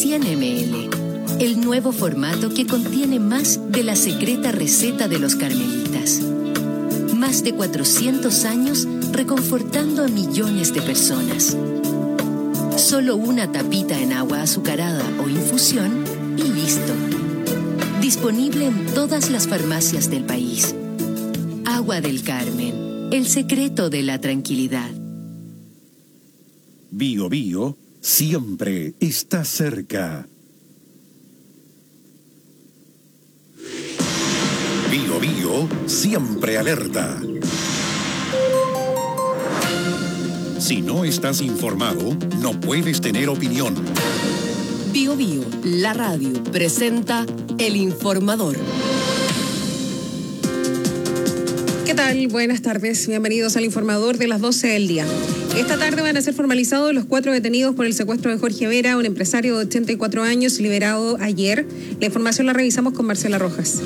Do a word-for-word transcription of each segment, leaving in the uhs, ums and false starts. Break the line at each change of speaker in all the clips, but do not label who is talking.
cien mililitros. El nuevo formato que contiene más de la secreta receta de los carmelitas. Más de cuatrocientos años reconfortando a millones de personas. Solo una tapita en agua azucarada o infusión y listo. Disponible en todas las farmacias del país. Agua del Carmen, el secreto de la tranquilidad.
Bio Bio siempre está cerca. Bio Bio siempre alerta. Si no estás informado, no puedes tener opinión.
Bio Bio, la radio, presenta El Informador.
¿Qué tal? Buenas tardes. Bienvenidos al Informador de las doce del día. Esta tarde van a ser formalizados los cuatro detenidos por el secuestro de Jorge Vera, un empresario de ochenta y cuatro años liberado ayer. La información la revisamos con Marcela Rojas.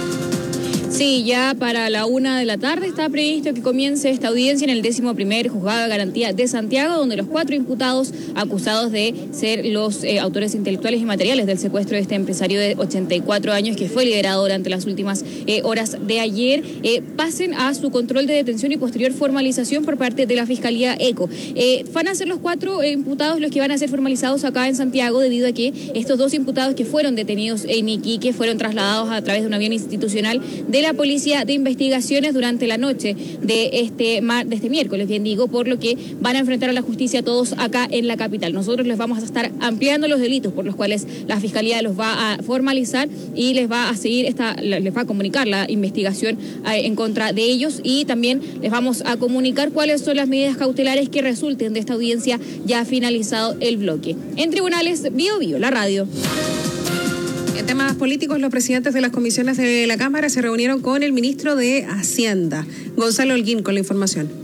Sí, ya para la una de la tarde está previsto que comience esta audiencia en el décimo primer Juzgado de Garantía de Santiago, donde los cuatro imputados acusados de ser los eh, autores intelectuales y materiales del secuestro de este empresario de ochenta y cuatro años que fue liberado durante las últimas eh, horas de ayer, eh, pasen a su control de detención y posterior formalización por parte de la Fiscalía ECO. Eh, van a ser los cuatro eh, imputados los que van a ser formalizados acá en Santiago, debido a que estos dos imputados que fueron detenidos en Iquique fueron trasladados a través de un avión institucional de la Policía de Investigaciones durante la noche de este, mar, de este miércoles, bien digo, por lo que van a enfrentar a la justicia todos acá en la capital. Nosotros les vamos a estar ampliando los delitos por los cuales la Fiscalía los va a formalizar y les va a seguir esta, les va a comunicar la investigación eh, en contra de ellos, y también les vamos a comunicar cuáles son las medidas cautelares que resulten de esta audiencia ya finalizado el bloque. En tribunales, Bio Bio, la radio.
En temas políticos, los presidentes de las comisiones de la Cámara se reunieron con el ministro de Hacienda, Gonzalo Holguín, con la información.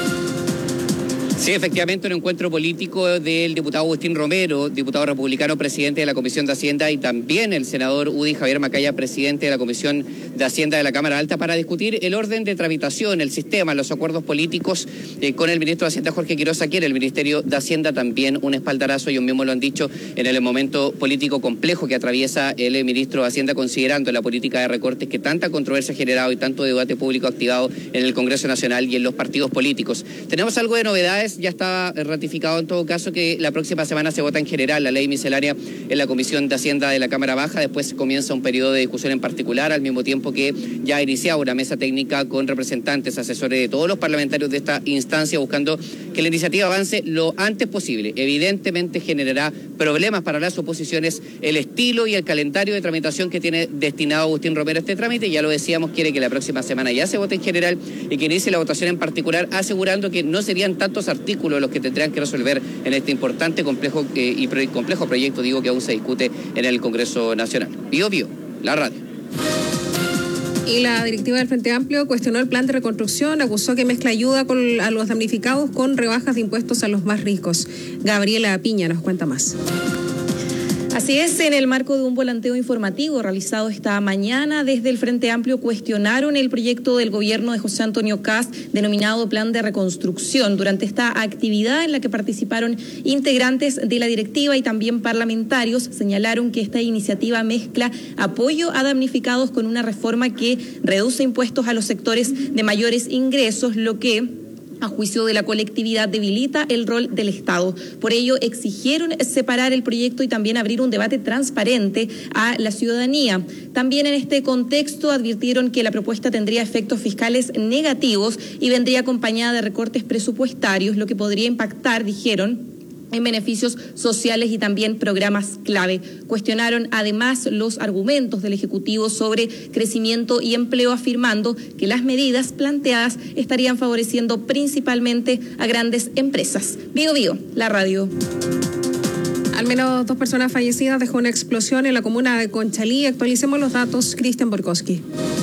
Sí, efectivamente, un encuentro político del diputado Agustín Romero, diputado republicano, presidente de la Comisión de Hacienda, y también el senador U D I Javier Macaya, presidente de la Comisión de Hacienda de la Cámara Alta, para discutir el orden de tramitación, el sistema, los acuerdos políticos eh, con el ministro de Hacienda, Jorge Quiroz, aquí en el Ministerio de Hacienda. También un espaldarazo, ellos mismos lo han dicho, en el momento político complejo que atraviesa el ministro de Hacienda, considerando la política de recortes que tanta controversia ha generado y tanto debate público activado en el Congreso Nacional y en los partidos políticos. Tenemos algo de novedades. Ya está ratificado en todo caso que la próxima semana se vota en general la ley miscelánea en la Comisión de Hacienda de la Cámara Baja. Después comienza un periodo de discusión en particular, al mismo tiempo que ya ha iniciado una mesa técnica con representantes, asesores de todos los parlamentarios de esta instancia, buscando que la iniciativa avance lo antes posible. Evidentemente generará problemas para las oposiciones el estilo y el calendario de tramitación que tiene destinado Agustín Romero este trámite. Ya lo decíamos, quiere que la próxima semana ya se vote en general y que inicie la votación en particular, asegurando que no serían tantos artículos los que tendrán que resolver en este importante complejo eh, y pro, complejo proyecto, digo, que aún se discute en el Congreso Nacional. Bio Bio, la radio.
Y la directiva del Frente Amplio cuestionó el plan de reconstrucción, acusó que mezcla ayuda con, a los damnificados con rebajas de impuestos a los más ricos. Gabriela Piña nos cuenta más.
Así es, en el marco de un volanteo informativo realizado esta mañana desde el Frente Amplio, cuestionaron el proyecto del gobierno de José Antonio Kast denominado Plan de Reconstrucción. Durante esta actividad, en la que participaron integrantes de la directiva y también parlamentarios, señalaron que esta iniciativa mezcla apoyo a damnificados con una reforma que reduce impuestos a los sectores de mayores ingresos, lo que, a juicio de la colectividad, debilita el rol del Estado. Por ello, exigieron separar el proyecto y también abrir un debate transparente a la ciudadanía. También en este contexto advirtieron que la propuesta tendría efectos fiscales negativos y vendría acompañada de recortes presupuestarios, lo que podría impactar, dijeron, en beneficios sociales y también programas clave. Cuestionaron además los argumentos del Ejecutivo sobre crecimiento y empleo, afirmando que las medidas planteadas estarían favoreciendo principalmente a grandes empresas. Bio Bio, la radio.
Al menos dos personas fallecidas dejó una explosión en la comuna de Conchalí. Actualicemos los datos, Cristian Borkowski.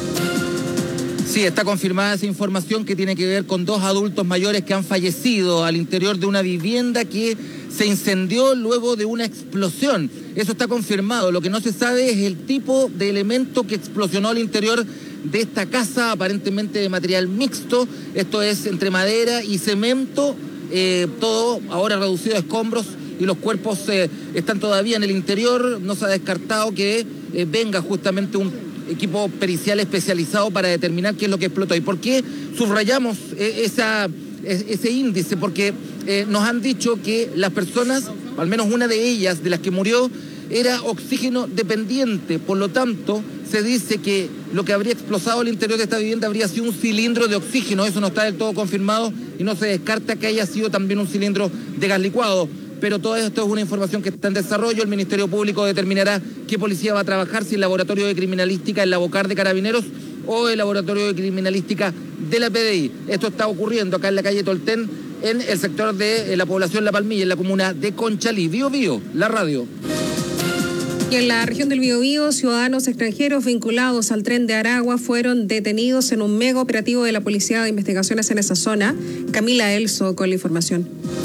Sí, está confirmada esa información que tiene que ver con dos adultos mayores que han fallecido al interior de una vivienda que se incendió luego de una explosión. Eso está confirmado. Lo que no se sabe es el tipo de elemento que explosionó al interior de esta casa, aparentemente de material mixto. Esto es entre madera y cemento, eh, todo ahora reducido a escombros y los cuerpos eh, están todavía en el interior. No se ha descartado que eh, venga justamente un equipo pericial especializado para determinar qué es lo que explotó. ¿Y por qué subrayamos eh, esa, eh, ese índice? Porque eh, nos han dicho que las personas, al menos una de ellas, de las que murió, era oxígeno dependiente. Por lo tanto, se dice que lo que habría explotado al interior de esta vivienda habría sido un cilindro de oxígeno. Eso no está del todo confirmado y no se descarta que haya sido también un cilindro de gas licuado. Pero todo esto es una información que está en desarrollo. El Ministerio Público determinará qué policía va a trabajar, si el laboratorio de criminalística, el Labocar de Carabineros o el laboratorio de criminalística de la P D I. Esto está ocurriendo acá en la calle Tolten, en el sector de la población La Palmilla, en la comuna de Conchalí. Bío Bío, la radio.
Y en la región del Biobío, ciudadanos extranjeros vinculados al tren de Aragua fueron detenidos en un mega operativo de la Policía de Investigaciones en esa zona. Camila Elso con la información.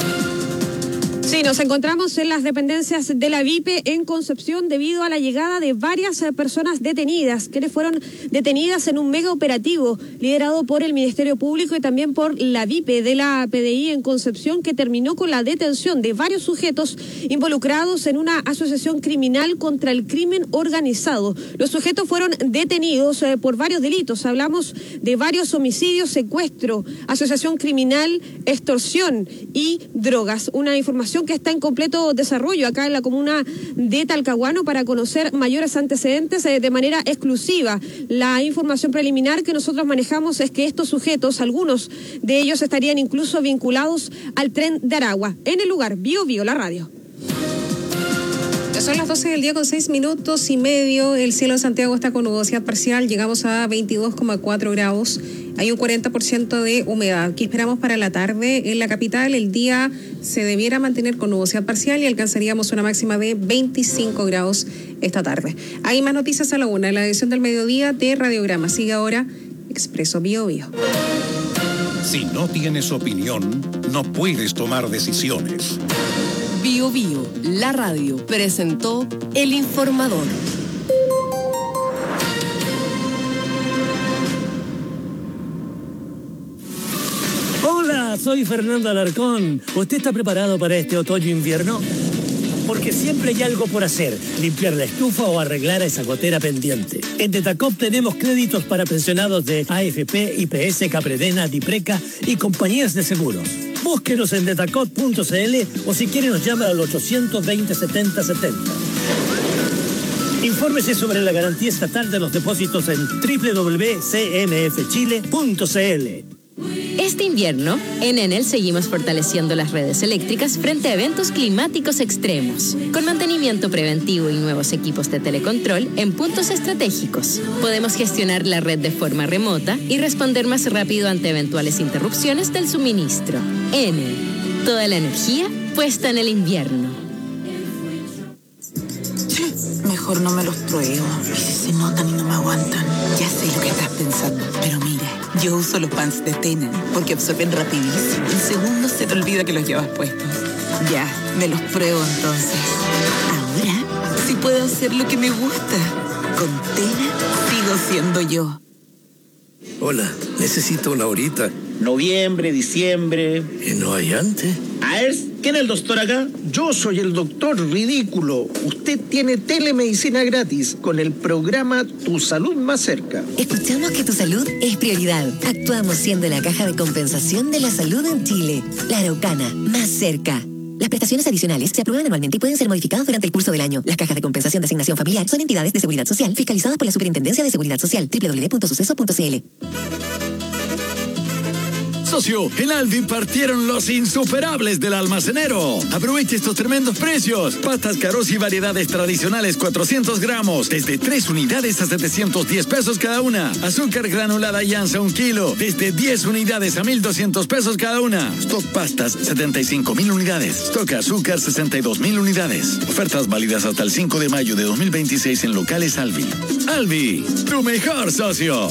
Sí, nos encontramos en las dependencias de la V I P en Concepción debido a la llegada de varias personas detenidas, quienes fueron detenidas en un mega operativo liderado por el Ministerio Público y también por la V I P de la P D I en Concepción, que terminó con la detención de varios sujetos involucrados en una asociación criminal contra el crimen organizado. Los sujetos fueron detenidos eh, por varios delitos. Hablamos de varios homicidios, secuestro, asociación criminal, extorsión y drogas. Una información que está en completo desarrollo acá en la comuna de Talcahuano para conocer mayores antecedentes eh, de manera exclusiva. La información preliminar que nosotros manejamos es que estos sujetos, algunos de ellos estarían incluso vinculados al tren de Aragua. En el lugar, Bío Bío, la radio.
Son las doce del día con seis minutos y medio. El cielo en Santiago está con nubosidad parcial. Llegamos a veintidós coma cuatro grados. Hay un cuarenta por ciento de humedad. ¿Qué esperamos para la tarde? En la capital el día se debiera mantener con nubosidad parcial y alcanzaríamos una máxima de veinticinco grados esta tarde. Hay más noticias a la una en la edición del mediodía de Radiograma. Sigue ahora Expreso Bío Bío.
Si no tienes opinión, no puedes tomar decisiones.
Bío Bío, la radio, presentó El Informador.
Hola, soy Fernando Alarcón. ¿Usted está preparado para este otoño-invierno? Porque siempre hay algo por hacer, limpiar la estufa o arreglar esa gotera pendiente. En Detacop tenemos créditos para pensionados de A F P, I P S, Capredena, Dipreca y compañías de seguros. Búsquenos en detacop punto c l o si quiere nos llama al ochocientos veinte setenta setenta. Infórmese sobre la garantía estatal de los depósitos en doble u doble u doble u punto c m f chile punto c l.
Este invierno, en Enel seguimos fortaleciendo las redes eléctricas frente a eventos climáticos extremos. Con mantenimiento preventivo y nuevos equipos de telecontrol en puntos estratégicos, podemos gestionar la red de forma remota y responder más rápido ante eventuales interrupciones del suministro. Enel, toda la energía puesta en el invierno.
Mejor no me los pruebo. Y si se notan y no me aguantan. Ya sé lo que estás pensando, pero mira, yo uso los pants de Tenen porque absorben rapidísimo. En segundos se te olvida que los llevas puestos. Ya, me los pruebo entonces. Ahora sí puedo hacer lo que me gusta. Con Tenen sigo siendo yo.
Hola, necesito una horita.
Noviembre, diciembre.
¿Y no hay antes?
A ver, ¿quién es el doctor acá?
Yo soy el doctor ridículo. Usted tiene telemedicina gratis con el programa Tu Salud Más Cerca.
Escuchamos que tu salud es prioridad. Actuamos siendo la caja de compensación de la salud en Chile. La Araucana, más cerca. Las prestaciones adicionales se aprueban anualmente y pueden ser modificadas durante el curso del año. Las cajas de compensación de asignación familiar son entidades de seguridad social fiscalizadas por la Superintendencia de Seguridad Social. doble u doble u doble u punto suceso punto c l.
Socio, en Aldi partieron los insuperables del almacenero. Aproveche estos tremendos precios. Pastas Caros y variedades tradicionales cuatrocientos gramos, desde tres unidades a setecientos diez pesos cada una. Azúcar granulada Yanza un kilo, desde diez unidades a mil doscientos pesos cada una. Stock pastas setenta y cinco mil unidades. Stock azúcar sesenta y dos mil unidades. Ofertas válidas hasta el cinco de mayo de dos mil veintiséis en locales Alvi. Alvi, tu mejor socio.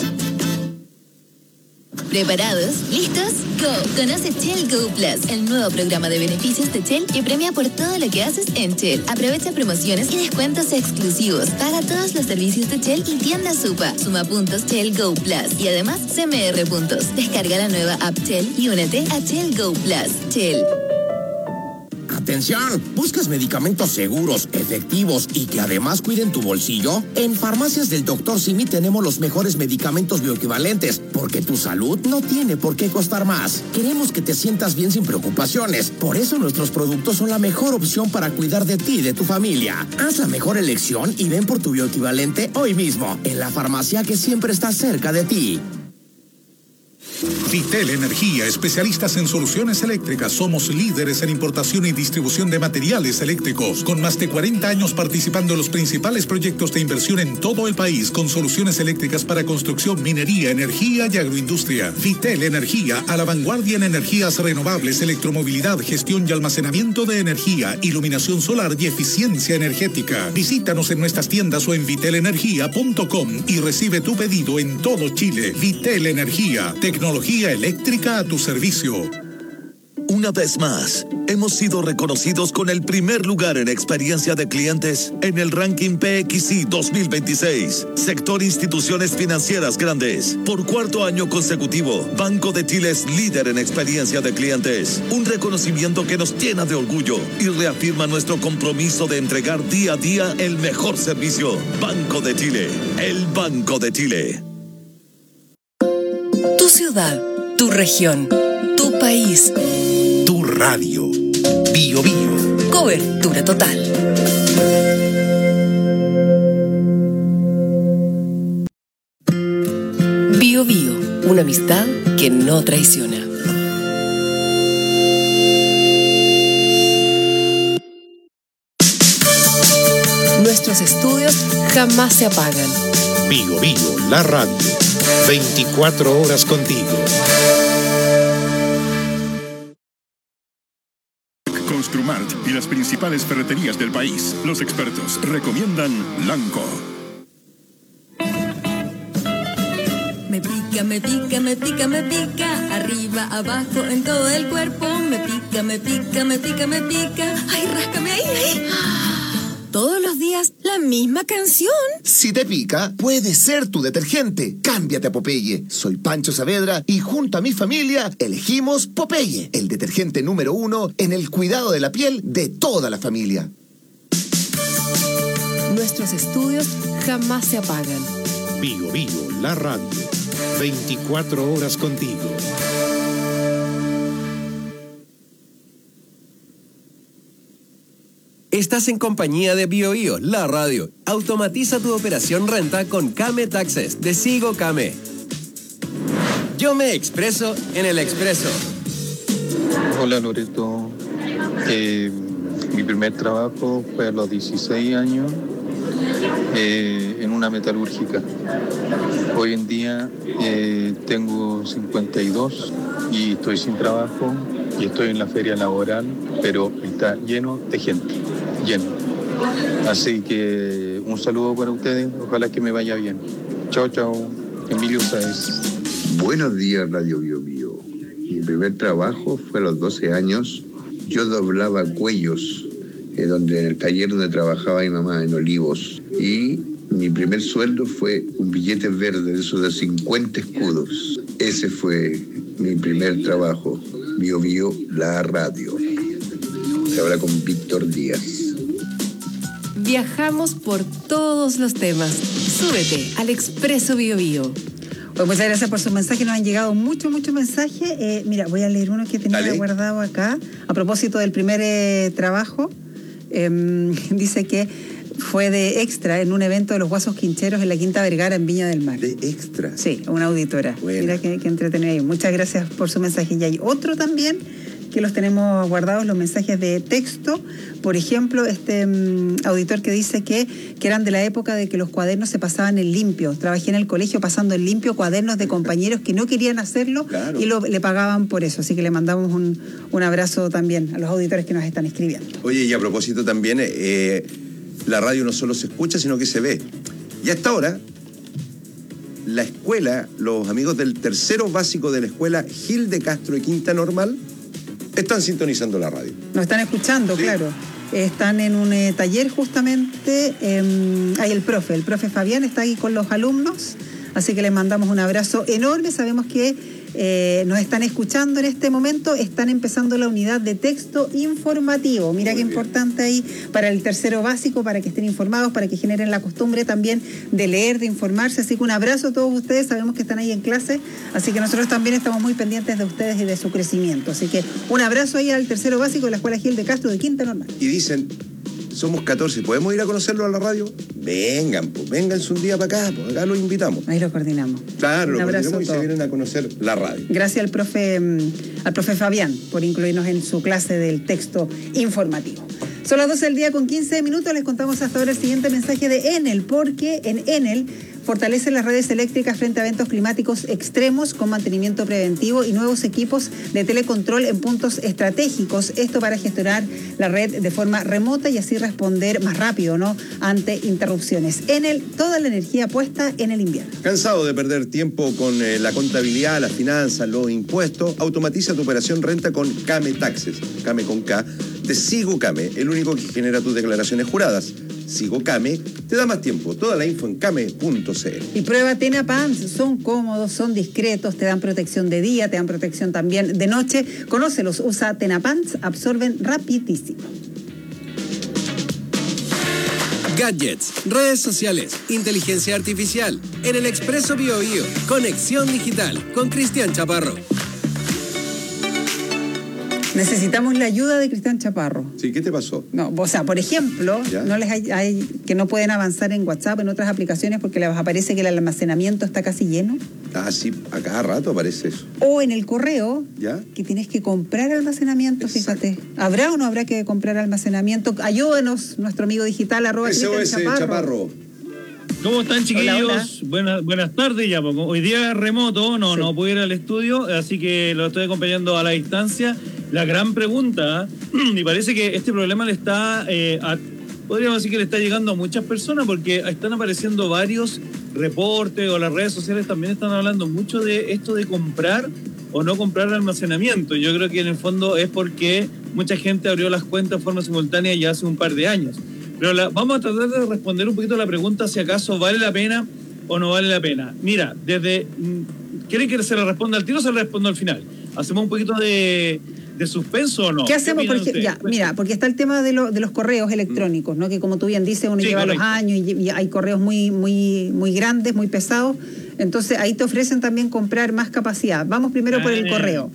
¿Preparados? ¿Listos? ¡Go! Conoce Shell Go Plus, el nuevo programa de beneficios de Shell que premia por todo lo que haces en Shell. Aprovecha promociones y descuentos exclusivos. Paga todos los servicios de Shell y tienda Supa. Suma puntos Shell Go Plus y además C M R puntos. Descarga la nueva app Shell y únete a Shell Go Plus. Shell.
Atención, ¿buscas medicamentos seguros, efectivos y que además cuiden tu bolsillo? En Farmacias del doctor Simi tenemos los mejores medicamentos bioequivalentes, porque tu salud no tiene por qué costar más. Queremos que te sientas bien sin preocupaciones. Por eso nuestros productos son la mejor opción para cuidar de ti y de tu familia. Haz la mejor elección y ven por tu bioequivalente hoy mismo, en la farmacia que siempre está cerca de ti.
Vitel Energía, especialistas en soluciones eléctricas. Somos líderes en importación y distribución de materiales eléctricos, con más de cuarenta años participando en los principales proyectos de inversión en todo el país, con soluciones eléctricas para construcción, minería, energía y agroindustria. Vitel Energía, a la vanguardia en energías renovables, electromovilidad, gestión y almacenamiento de energía, iluminación solar y eficiencia energética. Visítanos en nuestras tiendas o en vitel energía punto com y recibe tu pedido en todo Chile. Vitel Energía, tecnología eléctrica a tu servicio.
Una vez más, hemos sido reconocidos con el primer lugar en experiencia de clientes en el ranking P X I dos mil veintiséis. Sector Instituciones Financieras Grandes. Por cuarto año consecutivo, Banco de Chile es líder en experiencia de clientes. Un reconocimiento que nos llena de orgullo y reafirma nuestro compromiso de entregar día a día el mejor servicio. Banco de Chile, el Banco de Chile.
Tu ciudad, tu región, tu país.
Tu radio. Bio Bio.
Cobertura total. Bio Bio, una amistad que no traiciona. Nuestros estudios jamás se apagan.
Bio Bio, la radio. veinticuatro horas contigo.
Construmart y las principales ferreterías del país. Los expertos recomiendan Lanco.
Me pica, me pica, me pica, me pica. Arriba, abajo, en todo el cuerpo. Me pica, me pica, me pica, me pica. Ay, ráscame ahí, ahí. Todos los días la misma canción.
Si te pica, puede ser tu detergente. Cámbiate a Popeye. Soy Pancho Saavedra y junto a mi familia elegimos Popeye, el detergente número uno en el cuidado de la piel de toda la familia.
Nuestros estudios jamás se apagan.
Bio Bio, la radio. veinticuatro horas contigo.
Estás en compañía de Bio Bio, la radio. Automatiza tu operación renta con Kame Taxes de Sigo Kame. Yo me expreso en el expreso.
Hola Loreto. Eh, mi primer trabajo fue a los dieciséis años eh, en una metalúrgica. Hoy en día eh, tengo cincuenta y dos y estoy sin trabajo y estoy en la feria laboral, pero está lleno de gente. Lleno. Así que un saludo para ustedes, ojalá que me vaya bien. Chao, chao. Emilio Sáez.
Buenos días, Radio Bio Bio. Mi primer trabajo fue a los doce años. Yo doblaba cuellos, eh, donde, en el taller donde trabajaba mi mamá, en Olivos. Y mi primer sueldo fue un billete verde, de esos de cincuenta escudos. Ese fue mi primer trabajo. Bio Bio, la radio. Se habla con Víctor Díaz.
Viajamos por todos los temas. Súbete al Expreso Bio Bio.
Pues muchas gracias por sus mensajes. Nos han llegado muchos, muchos mensajes. Eh, mira, voy a leer uno que tenía Dale. guardado acá. A propósito del primer eh, trabajo. Eh, dice que fue de extra en un evento de los Guasos Quincheros en la Quinta Vergara, en Viña del Mar.
¿De extra?
Sí, una auditora. Bueno. Mira que, que entretenido ahí. Muchas gracias por su mensaje. Y hay otro también que los tenemos guardados, los mensajes de texto. Por ejemplo, este um, auditor que dice que, que eran de la época de que los cuadernos se pasaban en limpio. Trabajé en el colegio pasando en limpio cuadernos de compañeros que no querían hacerlo claro. y lo, le pagaban por eso. Así que le mandamos un, un abrazo también a los auditores que nos están escribiendo.
Oye, y a propósito también, eh, la radio no solo se escucha, sino que se ve. Y hasta ahora, la escuela, los amigos del tercero básico de la escuela Gil de Castro y Quinta Normal, están sintonizando la radio.
Nos están escuchando, sí. Claro. Están en un eh, taller justamente. Eh, hay el profe, el profe Fabián está ahí con los alumnos. Así que les mandamos un abrazo enorme. Sabemos que eh, nos están escuchando en este momento, están empezando la unidad de texto informativo. Mira Muy qué bien. Importante ahí para el tercero básico, para que estén informados, para que generen la costumbre también de leer, de informarse. Así que un abrazo a todos ustedes, sabemos que están ahí en clase, así que nosotros también estamos muy pendientes de ustedes y de su crecimiento. Así que un abrazo ahí al tercero básico de la Escuela Gil de Castro de Quinta Normal.
Y dicen, somos catorce, ¿podemos ir a conocerlo a la radio? Vengan, pues, vénganse un día para acá, pues acá los invitamos.
Ahí lo coordinamos.
Claro,
un
lo
abrazo
coordinamos y se vienen a conocer la radio.
Gracias al profe, al profe Fabián por incluirnos en su clase del texto informativo. Son las doce del día con quince minutos, les contamos hasta ahora el siguiente mensaje de Enel, porque en Enel fortalece las redes eléctricas frente a eventos climáticos extremos con mantenimiento preventivo y nuevos equipos de telecontrol en puntos estratégicos. Esto para gestionar la red de forma remota y así responder más rápido, ¿no?, ante interrupciones. Enel, toda la energía puesta en el invierno.
¿Cansado de perder tiempo con eh, la contabilidad, las finanzas, los impuestos? Automatiza tu operación renta con Came Taxes, Came con K, de Sigo Came, el único que genera tus declaraciones juradas. Sigo Came te da más tiempo. Toda la info en came punto c l.
Y prueba Tena Pants. Son cómodos, son discretos, te dan protección de día, te dan protección también de noche. Conócelos, usa Tena Pants, absorben rapidísimo.
Gadgets, redes sociales, inteligencia artificial. En el Expreso Bio Bio, conexión digital con Cristian Chaparro.
Necesitamos la ayuda de Cristian Chaparro.
Sí, ¿qué te pasó?
No, o sea, por ejemplo, ¿Ya? no les hay, hay que no pueden avanzar en WhatsApp, en otras aplicaciones, porque les aparece que el almacenamiento está casi lleno.
Ah, sí, a cada rato aparece eso.
O en el correo,
¿Ya?
que tienes que comprar almacenamiento,
Exacto.
fíjate. ¿Habrá o no habrá que comprar almacenamiento? Ayúdenos, nuestro amigo digital, arroba
S O S
Cristian Chaparro.
Chaparro.
¿Cómo están, chiquillos?
Hola, hola.
Buenas, buenas tardes ya, porque hoy día es remoto, no,
Sí.
no puedo ir al estudio, así que lo estoy acompañando a la distancia. La gran pregunta, y parece que este problema le está, eh, a, podríamos decir que le está llegando a muchas personas, porque están apareciendo varios reportes, o las redes sociales también están hablando mucho de esto de comprar o no comprar almacenamiento. Yo creo que en el fondo es porque mucha gente abrió las cuentas de forma simultánea ya hace un par de años. Pero la, vamos a tratar de responder un poquito la pregunta si acaso vale la pena o no vale la pena. Mira, desde... ¿Quieren que se le responda al tiro o se le responda al final? ¿Hacemos un poquito de, de suspenso o no?
¿Qué hacemos? Por ejemplo, ya, mira, porque está el tema de, lo, de los correos electrónicos, ¿no? Que como tú bien dices, uno
Sí,
lleva
correcto.
los años y, y hay correos muy, muy, muy grandes, muy pesados. Entonces ahí te ofrecen también comprar más capacidad. Vamos primero por el
Eh,
correo.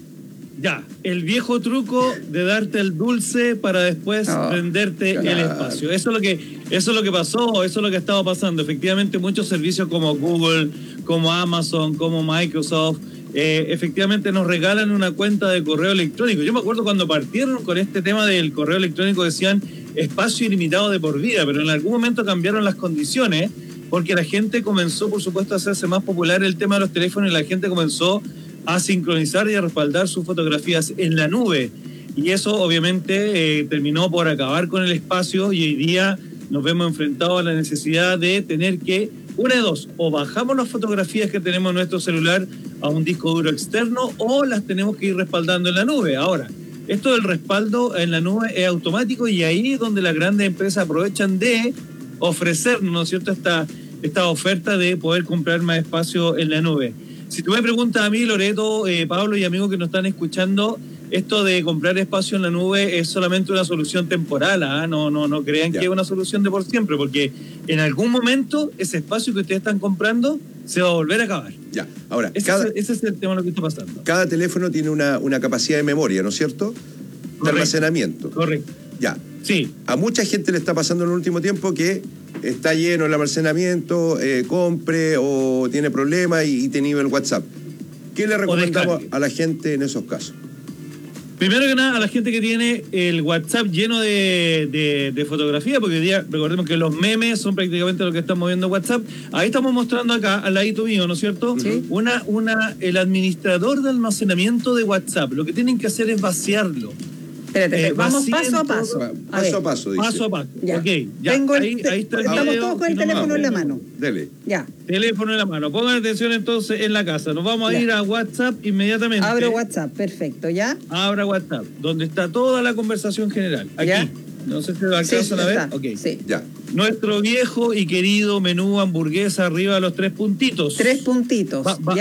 Ya, el viejo truco de darte el dulce para después
Oh,
venderte
claro.
el espacio. Eso es lo que, eso es lo que pasó, eso es lo que ha estado pasando. Efectivamente, muchos servicios como Google, como Amazon, como Microsoft, eh, efectivamente nos regalan una cuenta de correo electrónico. Yo me acuerdo cuando partieron con este tema del correo electrónico, decían espacio ilimitado de por vida, pero en algún momento cambiaron las condiciones porque la gente comenzó, por supuesto, a hacerse más popular el tema de los teléfonos y la gente comenzó a sincronizar y a respaldar sus fotografías en la nube. Y eso obviamente eh, terminó por acabar con el espacio y hoy día nos vemos enfrentados a la necesidad de tener que, una de dos, o bajamos las fotografías que tenemos en nuestro celular a un disco duro externo o las tenemos que ir respaldando en la nube. Ahora, esto del respaldo en la nube es automático y ahí es donde las grandes empresas aprovechan de ofrecernos, ¿no es cierto?, esta, esta oferta de poder comprar más espacio en la nube. Si tú me preguntas a mí, Loreto, eh, Pablo y amigos que nos están escuchando, esto de comprar espacio en la nube es solamente una solución temporal, ¿ah? no, no, no crean ya. que es una solución de por siempre, porque en algún momento ese espacio que ustedes están comprando se va a volver a acabar.
Ya, ahora,
ese,
cada,
es, ese es el tema de lo que está pasando.
Cada teléfono tiene una, una capacidad de memoria, ¿no es cierto? De
Correcto.
almacenamiento.
Correcto.
Ya.
Sí.
A mucha gente le está pasando en el último tiempo que está lleno el almacenamiento, eh, compre o tiene problemas y, y tiene el WhatsApp. ¿Qué le recomendamos a la gente en esos casos?
Primero que nada, a la gente que tiene el WhatsApp lleno de, de, de fotografía, porque hoy día recordemos que los memes son prácticamente lo que están moviendo WhatsApp. Ahí estamos mostrando acá, al ladito mío, ¿no es cierto?
Sí.
Una, una, el administrador de almacenamiento de WhatsApp. Lo que tienen que hacer es vaciarlo.
Espérate,
Eh,
vamos
vacíen
paso a
todo-
paso. A
Paso
ver.
a paso, dice.
Paso a paso.
Ya.
Ok, ya.
Tengo el
ahí,
te-
ahí está el
estamos
video,
todos con el
si no
teléfono
me
en la
acuerdo.
mano.
Dele.
Ya.
Teléfono en la mano. Pongan atención entonces en la casa. Nos vamos a
Ya.
ir a WhatsApp inmediatamente.
Abro WhatsApp, perfecto, ¿ya?
Abra WhatsApp, donde está toda la conversación general. Aquí.
Ya.
No sé si lo
Sí,
alcanzan a ver.
está.
Ok.
Sí.
Ya.
Nuestro viejo y querido menú hamburguesa arriba de los tres puntitos.
Tres puntitos,
Va- va-
¿ya?
va-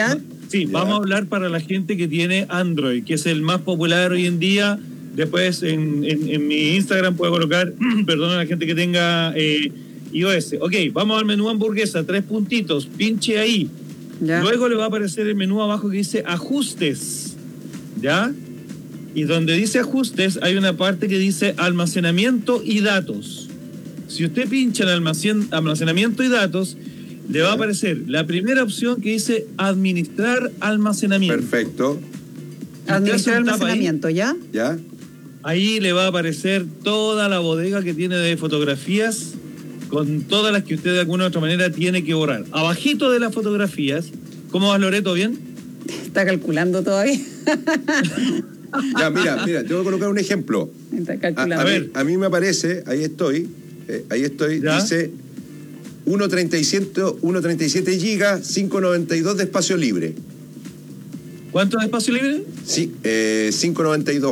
Sí,
Ya.
vamos a hablar para la gente que tiene Android, que es el más popular hoy en día. Después en, en, en mi Instagram puedo colocar, perdón, a la gente que tenga eh, iOS. Ok, vamos al menú hamburguesa, tres puntitos, pinche ahí.
Ya.
Luego le va a aparecer el menú abajo que dice ajustes, ¿ya? Y donde dice ajustes hay una parte que dice almacenamiento y datos. Si usted pincha en almacen, almacenamiento y datos, le va a aparecer la primera opción que dice administrar almacenamiento.
Perfecto.
Administrar
Usted hace un tap ahí,
almacenamiento, ¿ya?
¿Ya?
Ahí le va a aparecer toda la bodega que tiene de fotografías con todas las que usted de alguna u otra manera tiene que borrar. Abajito de las fotografías, ¿cómo vas, Loreto? ¿Bien?
Está calculando todavía.
Ya, mira, mira, te voy a colocar un ejemplo.
Está
A,
calculando.
a mí, a mí me aparece, ahí estoy, eh, ahí estoy,
¿Ya?
dice uno treinta y siete gigas, cinco noventa y dos de espacio libre.
¿Cuánto de espacio libre?
Sí, eh, cinco noventa y dos.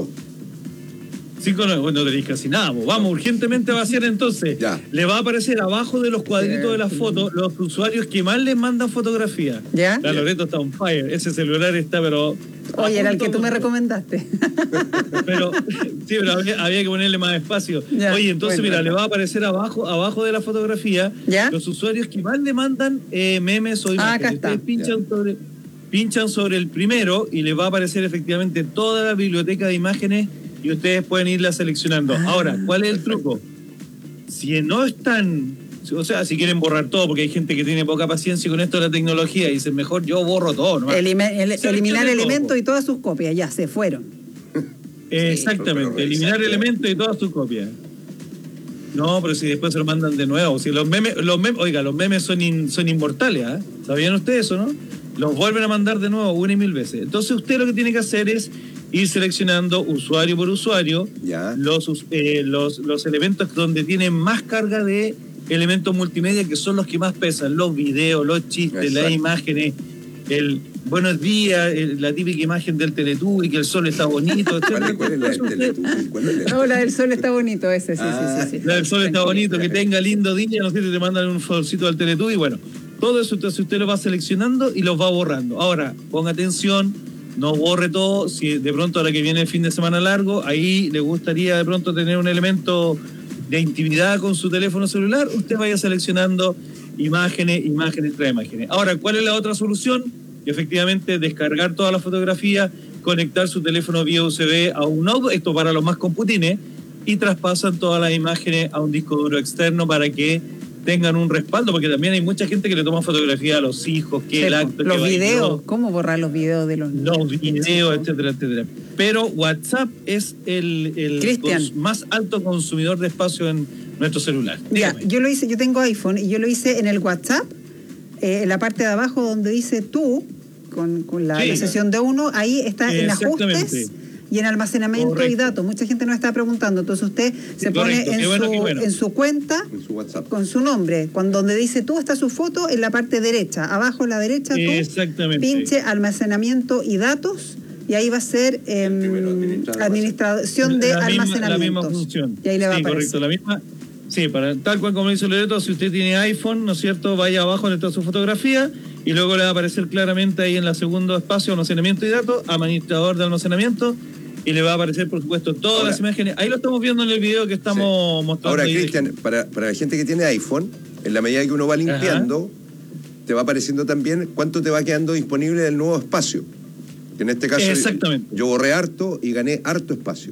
Cinco, no, bueno, no tenéis casi nada. Pues. Vamos urgentemente a vaciar entonces.
Ya.
Le va a aparecer abajo de los cuadritos de las fotos los usuarios que más les mandan fotografía.
¿Ya?
La Loreto está on fire. Ese celular está, pero...
Oye, era el que
punto,
tú me
punto.
recomendaste.
Pero, sí, pero había, había que ponerle más espacio.
Ya,
Oye, entonces,
bueno,
mira,
bueno.
le va a aparecer abajo, abajo de la fotografía
¿Ya?
los usuarios que más le mandan eh, memes o imágenes.
acá está.
Ustedes pinchan sobre, pinchan sobre el primero y les va a aparecer efectivamente toda la biblioteca de imágenes y ustedes pueden irla seleccionando.
Ah,
Ahora, ¿cuál es el truco? Si no están, o sea, si quieren borrar todo, porque hay gente que tiene poca paciencia con esto de la tecnología y dicen, mejor yo borro todo. ¿no?
Elime- el-
Seleccione
eliminar
todo,
elementos
po.
y todas sus copias, ya se fueron.
Exactamente,
pero
eliminar
revisar,
elementos y todas sus copias. No, pero si después se lo mandan de nuevo. Si los memes, los memes, oiga, los memes son, in- son inmortales, ¿eh? ¿Sabían ustedes eso, no? Los vuelven a mandar de nuevo una y mil veces. Entonces usted lo que tiene que hacer es ir seleccionando usuario por usuario
Ya.
los, us- eh, los, los elementos donde tienen más carga de elementos multimedia, que son los que más pesan, los videos, los chistes,
Exacto.
las imágenes, el buenos días, el- la típica imagen del Teletubby, que el sol está bonito, etcétera.
¿Cuál, cuál es la del Teletubby? ¿Cuál es la-
No, la del sol está bonito, ese, sí,
Ah,
sí, sí, sí.
La del sol está bonito, que tenga lindo día, no sé si te mandan un solcito al Teletubby, bueno, todo eso entonces usted lo va seleccionando y los va borrando. Ahora, ponga atención, no borre todo, si de pronto ahora que viene el fin de semana largo, ahí le gustaría de pronto tener un elemento de intimidad con su teléfono celular, usted vaya seleccionando imágenes, imágenes, tras imágenes. Ahora, ¿cuál es la otra solución? Efectivamente, descargar toda la fotografía, conectar su teléfono vía U S B a un nodo, esto para los más computines, y traspasan todas las imágenes a un disco duro externo para que tengan un respaldo, porque también hay mucha gente que le toma fotografía a los hijos, que
Sí,
el acto,
los
que bailó,
videos, ¿cómo borrar los videos de los
los videos, etcétera, etcétera. Pero WhatsApp es el, el
Cristian.
cons- más alto consumidor de espacio en nuestro celular.
Ya,
Dígame.
yo lo hice, yo tengo iPhone y yo lo hice en el WhatsApp, eh, en la parte de abajo donde dice tú, con, con la,
Sí.
la sesión de uno, ahí está en
Exactamente.
ajustes y en almacenamiento
Correcto.
y datos. Mucha gente nos está preguntando, entonces usted se
Correcto,
pone en,
qué bueno,
su,
qué bueno.
en su cuenta
En su WhatsApp.
con su nombre, cuando donde dice tú está su foto en la parte derecha, abajo a la derecha tú
Exactamente.
pinche almacenamiento y datos y ahí va a ser eh,
primero, administrar
administración de
la misma,
almacenamientos.
la misma función.
Y ahí le va
sí,
a aparecer.
correcto, la misma. Sí, para, tal cual como dice Loreto, si usted tiene iPhone, ¿no es cierto? Vaya abajo donde está su fotografía y luego le va a aparecer claramente ahí en el segundo espacio almacenamiento y datos, administrador de almacenamiento, y le va a aparecer, por supuesto, todas
Ahora-
las imágenes. Ahí lo estamos viendo en el video que estamos mostrando.
Ahora,
ahí de-
Cristian, para, para la gente que tiene iPhone, en la medida que uno va limpiando, te va apareciendo también cuánto te va quedando disponible del nuevo espacio. Que en este caso,
Exactamente.
yo borré harto y gané harto espacio.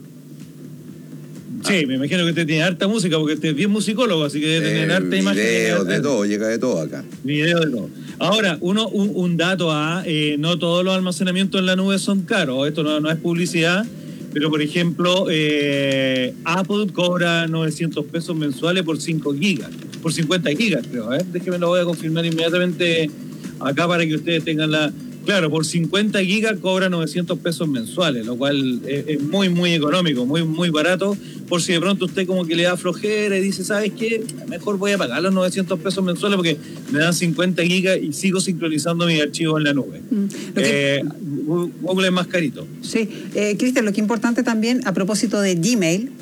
Sí, me imagino que usted tiene harta música, porque usted es bien musicólogo, así que debe tener
Eh,
harta imagen.
videos, de todo, llega de todo acá.
Video de todo. Ahora, uno, un, un dato a, eh, no todos los almacenamientos en la nube son caros, esto no, no es publicidad, pero por ejemplo, eh, Apple cobra novecientos pesos mensuales por cinco gigas, por cincuenta gigas creo, ¿eh? Déjeme lo voy a confirmar inmediatamente acá para que ustedes tengan la... Claro, por cincuenta gigas cobra novecientos pesos mensuales, lo cual es, es muy, muy económico, muy, muy barato, por si de pronto usted como que le da flojera y dice, ¿sabes qué? Mejor voy a pagar los novecientos pesos mensuales porque me dan cincuenta gigas y sigo sincronizando mis archivos en la nube.
Mm. Lo que-
Eh, Google es más carito.
Sí, eh, Cristian, lo que es importante también a propósito de Gmail,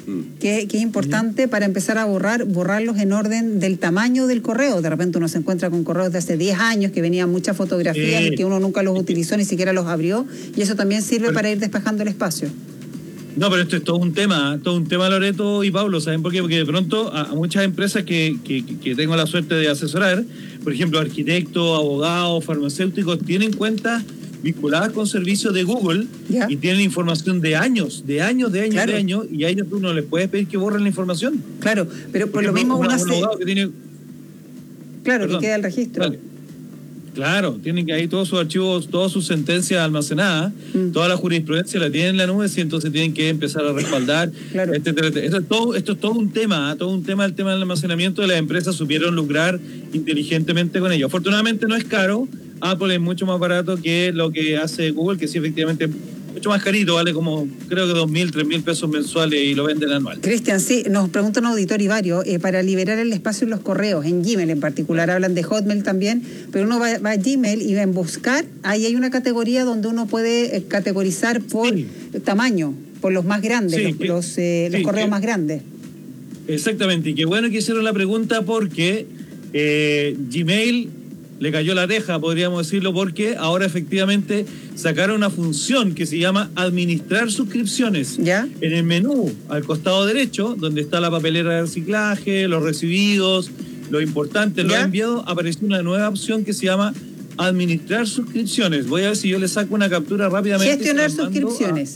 que, que es importante para empezar a borrar, borrarlos en orden del tamaño del correo. De repente uno se encuentra con correos de hace diez años que venían muchas fotografías
Eh.
y que uno nunca los utilizó, ni siquiera los abrió, y eso también sirve para ir despejando el espacio.
No, pero esto es todo un tema, todo un tema, Loreto y Pablo, ¿saben por qué? Porque de pronto a, a muchas empresas que, que, que tengo la suerte de asesorar, por ejemplo, arquitectos, abogados, farmacéuticos, tienen cuentas vinculadas con servicios de Google
¿Ya?
y tienen información de años, de años, de años,
Claro.
de años, y a ellos tú no les puedes pedir que borren la información.
Claro, pero por,
Por
lo
ejemplo,
mismo
una-
uno
un
hace...
abogado que tiene...
Claro,
Perdón.
que queda el registro.
Dale. Claro, tienen que ahí todos sus archivos, todas sus sentencias almacenadas,
Mm.
toda la jurisprudencia la tienen en la nube, y entonces tienen que empezar a respaldar.
Claro.
etcétera, etcétera. Esto es todo, esto es todo un tema, ¿ah? todo un tema, el tema del almacenamiento de las empresas supieron lucrar inteligentemente con ello. Afortunadamente no es caro, Apple es mucho más barato que lo que hace Google, que sí efectivamente mucho más carito, vale como creo que dos mil, tres mil pesos mensuales y lo venden anual.
Cristian, sí, nos pregunta un auditor y varios, eh, para liberar el espacio en los correos, en Gmail en particular, hablan de Hotmail también, pero uno va, va a Gmail y va en buscar, ahí hay una categoría donde uno puede eh, categorizar por
Sí.
tamaño, por los más grandes,
Sí,
los,
que-
los, eh, los
sí,
correos
que-
más grandes.
Exactamente, y qué bueno que hicieron la pregunta porque eh, Gmail le cayó la teja, podríamos decirlo, porque ahora efectivamente sacaron una función que se llama administrar suscripciones.
¿Ya?
En el menú, al costado derecho, donde está la papelera de reciclaje, los recibidos, lo importante, los
¿Ya?
enviados, apareció una nueva opción que se llama administrar suscripciones. Voy a ver si yo le saco una captura rápidamente.
Gestionar
y se la mando a-
suscripciones.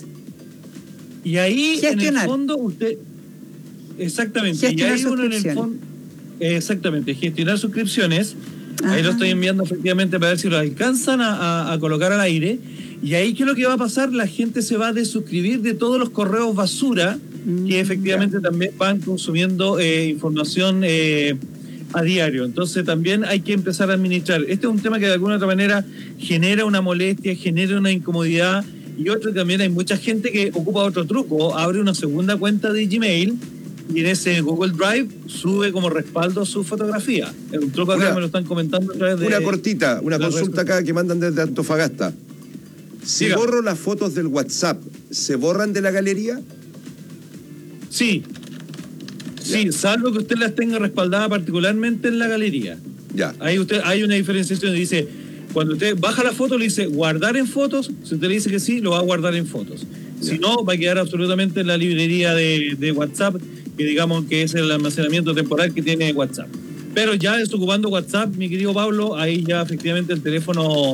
Y ahí, en
Gestionar.
el fondo, usted... Exactamente.
Gestionar
y ahí uno en el
suscripciones.
fondo... Exactamente, gestionar suscripciones. Ahí lo
Ajá.
estoy enviando efectivamente para ver si lo alcanzan a, a- a colocar al aire. Y ahí, ¿qué es lo que va a pasar? La gente se va a desuscribir de todos los correos basura
Mm,
que efectivamente también van consumiendo eh, información eh, a diario. Entonces también hay que empezar a administrar. Este es un tema que de alguna otra manera genera una molestia, genera una incomodidad. Y otro, también hay mucha gente que ocupa otro truco, abre una segunda cuenta de Gmail y en ese Google Drive sube como respaldo su fotografía. Es un truco acá,
Una-
me lo están comentando a través de...
Una cortita, una
las
consulta
redes
acá que mandan desde Antofagasta. Si
Diga.
borro las fotos del WhatsApp, ¿se borran de la galería?
Sí, sí, salvo que usted las tenga respaldadas particularmente en la galería.
Ya.
Ahí usted, hay una diferenciación, dice, cuando usted baja la foto le dice guardar en fotos, si usted le dice que sí, lo va a guardar en fotos. Si no, va a quedar absolutamente en la librería de, de WhatsApp, que digamos que es el almacenamiento temporal que tiene WhatsApp. Pero ya desocupando WhatsApp, mi querido Pablo, ahí ya efectivamente el teléfono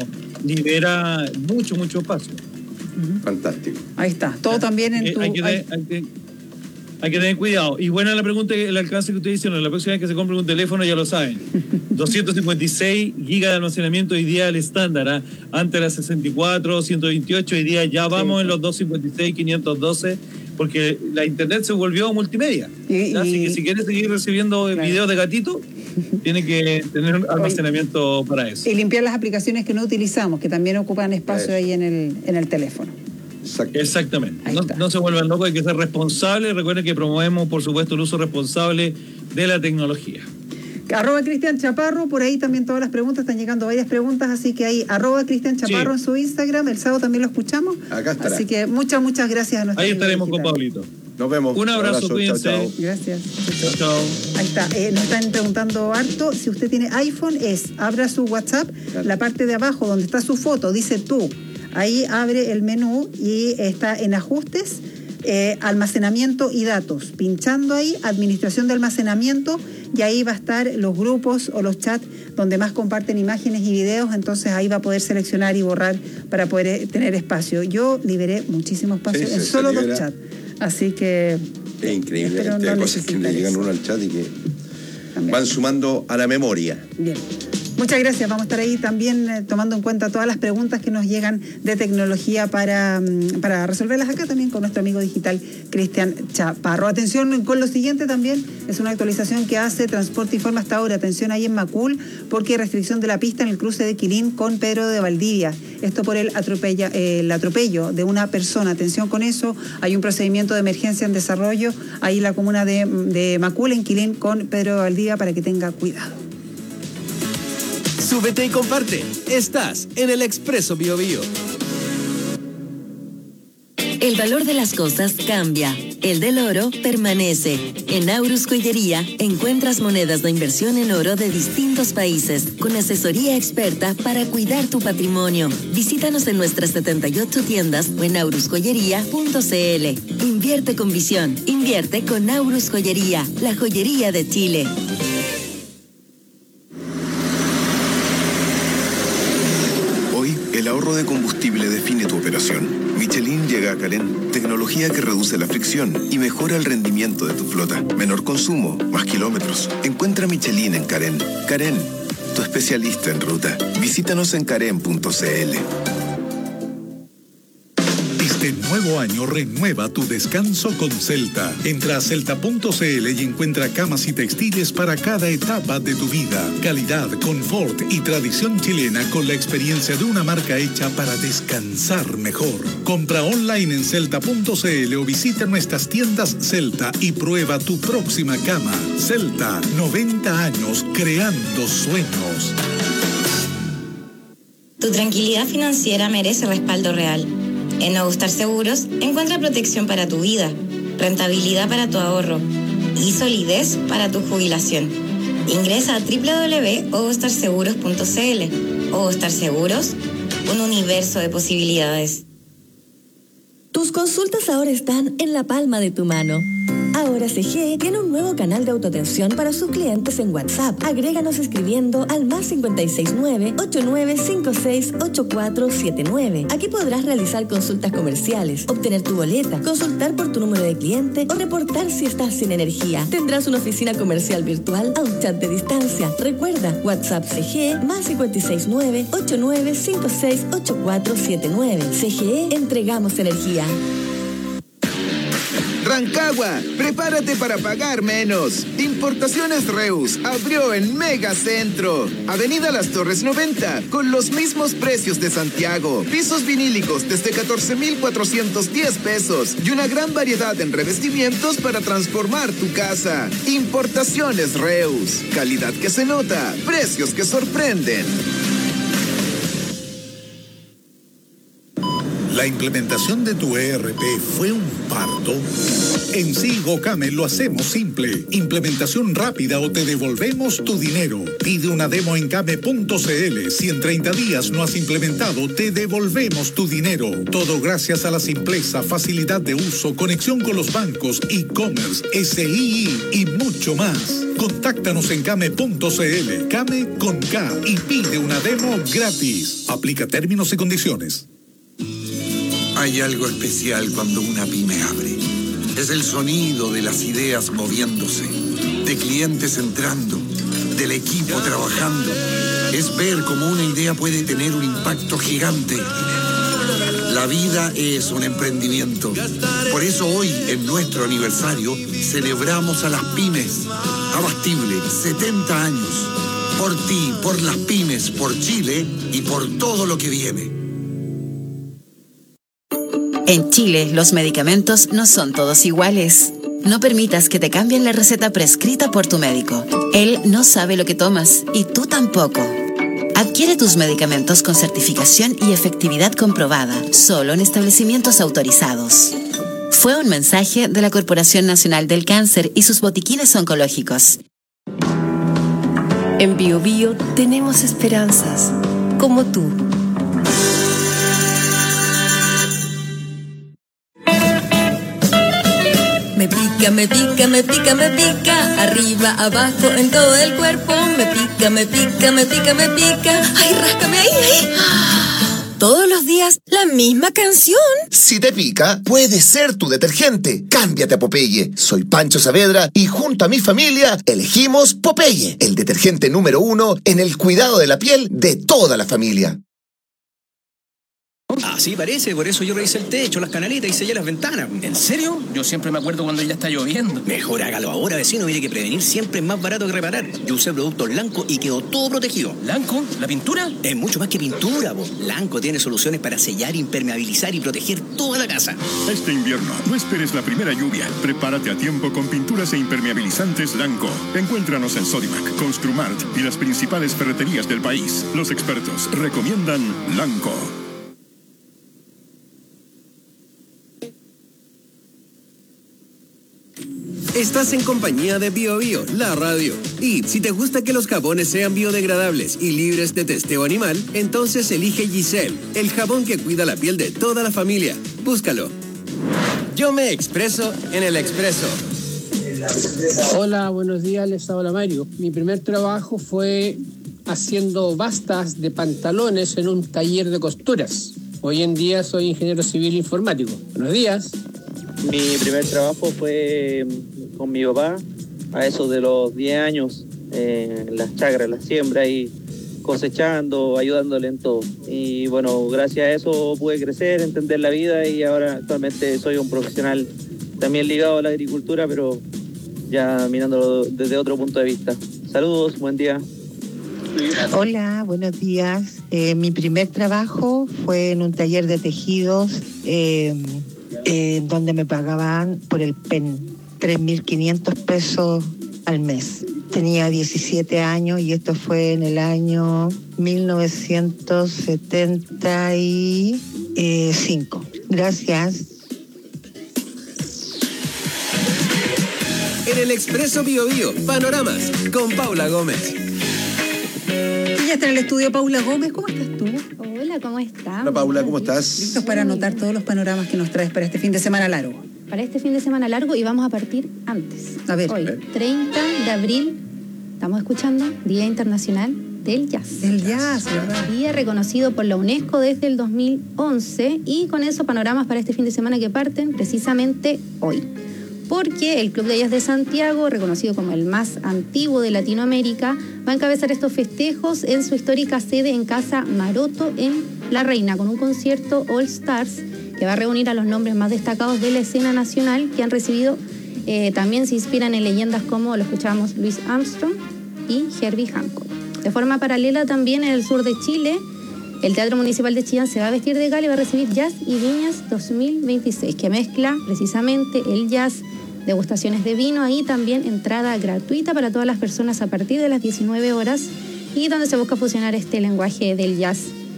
libera mucho, mucho espacio.
Fantástico.
Ahí está, todo también en
Eh,
tu...
hay, que
ahí-
tener, hay, que, hay que tener cuidado. Y buena la pregunta, el alcance que ustedes hicieron. La próxima vez que se compre un teléfono, ya lo saben. doscientos cincuenta y seis gigas de almacenamiento hoy día el estándar. ¿ah? Antes era sesenta y cuatro, ciento veintiocho. Hoy día ya vamos en los doscientos cincuenta y seis, quinientos doce. Porque la internet se volvió multimedia.
Y-
¿ya? Así
y-
que si quieres seguir recibiendo
Claro.
videos de gatito, tiene que tener un almacenamiento para eso.
Y limpiar las aplicaciones que no utilizamos, que también ocupan espacio
Eso.
ahí en el, en el teléfono.
Exacto.
Exactamente.
Ahí
No,
está.
no se vuelvan locos, hay que ser responsables. Recuerden que promovemos, por supuesto, el uso responsable de la tecnología.
Arroba Cristian Chaparro, por ahí también todas las preguntas, están llegando varias preguntas, así que ahí arroba Cristian Chaparro
Sí.
en su Instagram, el sábado también lo escuchamos.
Acá estará.
Así que muchas, muchas gracias a nuestro
Ahí
amigo
estaremos con
digital.
Pablito.
Nos vemos.
Un abrazo, cuídense.
Chao, chao.
Gracias.
Chao, chao.
Ahí está, eh, nos están preguntando harto, si usted tiene iPhone es, abra su WhatsApp,
Claro.
la parte de abajo donde está su foto, dice tú, ahí abre el menú y está en ajustes, eh, almacenamiento y datos, pinchando ahí, administración de almacenamiento, y ahí va a estar los grupos o los chats donde más comparten imágenes y videos, entonces ahí va a poder seleccionar y borrar para poder eh, tener espacio. Yo liberé muchísimo espacio
Sí,
en
se- se
solo dos
libera.
chats, así que...
Es increíble la
Espero
cantidad de
no
cosas que le
necesitar
llegan
eso.
uno al chat y que
También.
van sumando a la memoria.
Bien. Muchas gracias. Vamos a estar ahí también eh, tomando en cuenta todas las preguntas que nos llegan de tecnología para, mm, para resolverlas acá también con nuestro amigo digital Cristian Chaparro. Atención con lo siguiente también, es una actualización que hace Transporte Informa hasta ahora. Atención ahí en Macul, porque hay restricción de la pista en el cruce de Quilín con Pedro de Valdivia. Esto por el, atropella, eh, el atropello de una persona. Atención con eso, hay un procedimiento de emergencia en desarrollo ahí en la comuna de, de Macul, en Quilín con Pedro de Valdivia, para que tenga cuidado.
Súbete y comparte. Estás en el Expreso Bio Bio.
El valor de las cosas cambia
el del oro, permanece. En Aurus Joyería encuentras monedas de inversión en oro de distintos países, con asesoría experta para cuidar tu patrimonio. Visítanos en nuestras setenta y ocho tiendas o en aurus joyería punto c l. Invierte con visión. Invierte con Aurus Joyería, la joyería de Chile.
Hoy, el ahorro de combustible define tu operación. Michelin llega a Carén, tecnología que reduce la fricción y mejora el rendimiento de tu flota. Menor consumo, más kilómetros. Encuentra Michelin en Carén. Carén, tu especialista en ruta. Visítanos en carén punto c l.
Este nuevo año renueva tu descanso con Celta. Entra a celta punto c l y encuentra camas y textiles para cada etapa de tu vida. Calidad, confort y tradición chilena con la experiencia de una marca hecha para descansar mejor. Compra online en celta punto c l o visita nuestras tiendas Celta y prueba tu próxima cama. Celta, noventa años creando sueños.
Tu tranquilidad financiera merece respaldo real. En Ogustar Seguros encuentra protección para tu vida, rentabilidad para tu ahorro y solidez para tu jubilación. Ingresa a doble u doble u doble u punto ogustar seguros punto c l. Ogustar Seguros, un universo de posibilidades.
Tus consultas ahora están en la palma de tu mano. Ahora C G E tiene un nuevo canal de autoatención para sus clientes en WhatsApp. Agréganos escribiendo al más cinco seis nueve, ocho nueve cinco seis, ocho cuatro siete nueve. Aquí podrás realizar consultas comerciales, obtener tu boleta, consultar por tu número de cliente o reportar si estás sin energía. Tendrás una oficina comercial virtual a un chat de distancia. Recuerda, WhatsApp C G E más cinco seis nueve, ocho nueve cinco seis, ocho cuatro siete nueve. C G E, entregamos energía.
Rancagua, prepárate para pagar menos. Importaciones Reus abrió en Megacentro. Avenida Las Torres noventa, con los mismos precios de Santiago. Pisos vinílicos desde catorce mil cuatrocientos diez pesos y una gran variedad en revestimientos para transformar tu casa. Importaciones Reus. Calidad que se nota, precios que sorprenden.
¿La implementación de tu E R P fue un parto? En Sigocame lo hacemos simple. Implementación rápida o te devolvemos tu dinero. Pide una demo en came punto c l. Si en treinta días no has implementado, te devolvemos tu dinero. Todo gracias a la simpleza, facilidad de uso, conexión con los bancos, e-commerce, S I I y mucho más. Contáctanos en came punto c l. Came con K y pide una demo gratis. Aplica términos y condiciones.
Hay algo especial cuando una pyme abre. Es el sonido de las ideas moviéndose, de clientes entrando, del equipo trabajando. Es ver cómo una idea puede tener un impacto gigante. La vida es un emprendimiento. Por eso hoy, en nuestro aniversario, celebramos a las pymes. Abastible, setenta años. Por ti, por las pymes, por Chile y por todo lo que viene.
En Chile, los medicamentos no son todos iguales. No permitas que te cambien la receta prescrita por tu médico. Él no sabe lo que tomas y tú tampoco. Adquiere tus medicamentos con certificación y efectividad comprobada, solo en establecimientos autorizados. Fue un mensaje de la Corporación Nacional del Cáncer y sus botiquines oncológicos.
En Bio Bio tenemos esperanzas, como tú.
Me pica, me pica, me pica, me pica, arriba, abajo, en todo el cuerpo. Me pica, me pica, me pica, me pica. Ay, ráscame ahí, ahí. Todos los días la misma canción.
Si te pica, puede ser tu detergente. Cámbiate a Popeye. Soy Pancho Saavedra y junto a mi familia elegimos Popeye, el detergente número uno en el cuidado de la piel de toda la familia.
Así parece, por eso yo revisé el techo, las canaletas y sellé las ventanas.
¿En serio? Yo siempre me acuerdo cuando ya está lloviendo.
Mejor hágalo ahora, vecino. Mire que prevenir siempre es más barato que reparar. Yo usé productos Lanco y quedó todo protegido.
¿Lanco? ¿La pintura?
Es mucho más que pintura, po. Lanco tiene soluciones para sellar, impermeabilizar y proteger toda la casa.
Este invierno, no esperes la primera lluvia. Prepárate a tiempo con pinturas e impermeabilizantes Lanco. Encuéntranos en Sodimac, Construmart y las principales ferreterías del país. Los expertos recomiendan Lanco.
Estás en compañía de Bio Bio, la radio. Y si te gusta que los jabones sean biodegradables y libres de testeo animal, entonces elige Giselle, el jabón que cuida la piel de toda la familia. Búscalo. Yo me expreso en el expreso.
Hola, buenos días, les habla Mario. Mi primer trabajo fue haciendo bastas de pantalones en un taller de costuras. Hoy en día soy ingeniero civil informático. Buenos días.
Mi primer trabajo fue con mi papá, a eso de los diez años, eh, en las chacras, las siembras y cosechando, ayudándole en todo. Y bueno, gracias a eso pude crecer, entender la vida y ahora actualmente soy un profesional también ligado a la agricultura, pero ya mirándolo desde otro punto de vista. Saludos, buen día.
Hola, buenos días. Eh, mi primer trabajo fue en un taller de tejidos eh, eh, donde me pagaban por el P E N tres mil quinientos pesos al mes. Tenía diecisiete años y esto fue en el año mil novecientos setenta y cinco. Gracias.
En el Expreso Bio Bio, Panoramas, con Paula Gómez.
Y ya está en el estudio Paula Gómez. ¿Cómo estás tú?
Hola, ¿cómo estás?
Hola Paula, ¿cómo estás?
Listos para anotar todos los panoramas que nos traes para este fin de semana largo.
Para este fin de semana largo y vamos a partir antes.
A ver.
Hoy,
a ver.
treinta de abril, estamos escuchando Día Internacional del Jazz.
Del Jazz, ¿verdad?
Día reconocido por la UNESCO desde el dos mil once y con eso panoramas para este fin de semana que parten precisamente hoy. Porque el Club de Jazz de Santiago, reconocido como el más antiguo de Latinoamérica, va a encabezar estos festejos en su histórica sede en Casa Maroto en La Reina, con un concierto All Stars que va a reunir a los nombres más destacados de la escena nacional que han recibido, eh, también se inspiran en leyendas como, lo escuchábamos, Louis Armstrong y Herbie Hancock. De forma paralela también en el sur de Chile, el Teatro Municipal de Chillán se va a vestir de gala y va a recibir Jazz y Viñas dos mil veintiséis, que mezcla precisamente el jazz, degustaciones de vino, ahí también entrada gratuita para todas las personas a partir de las diecinueve horas y donde se busca fusionar este lenguaje del jazz.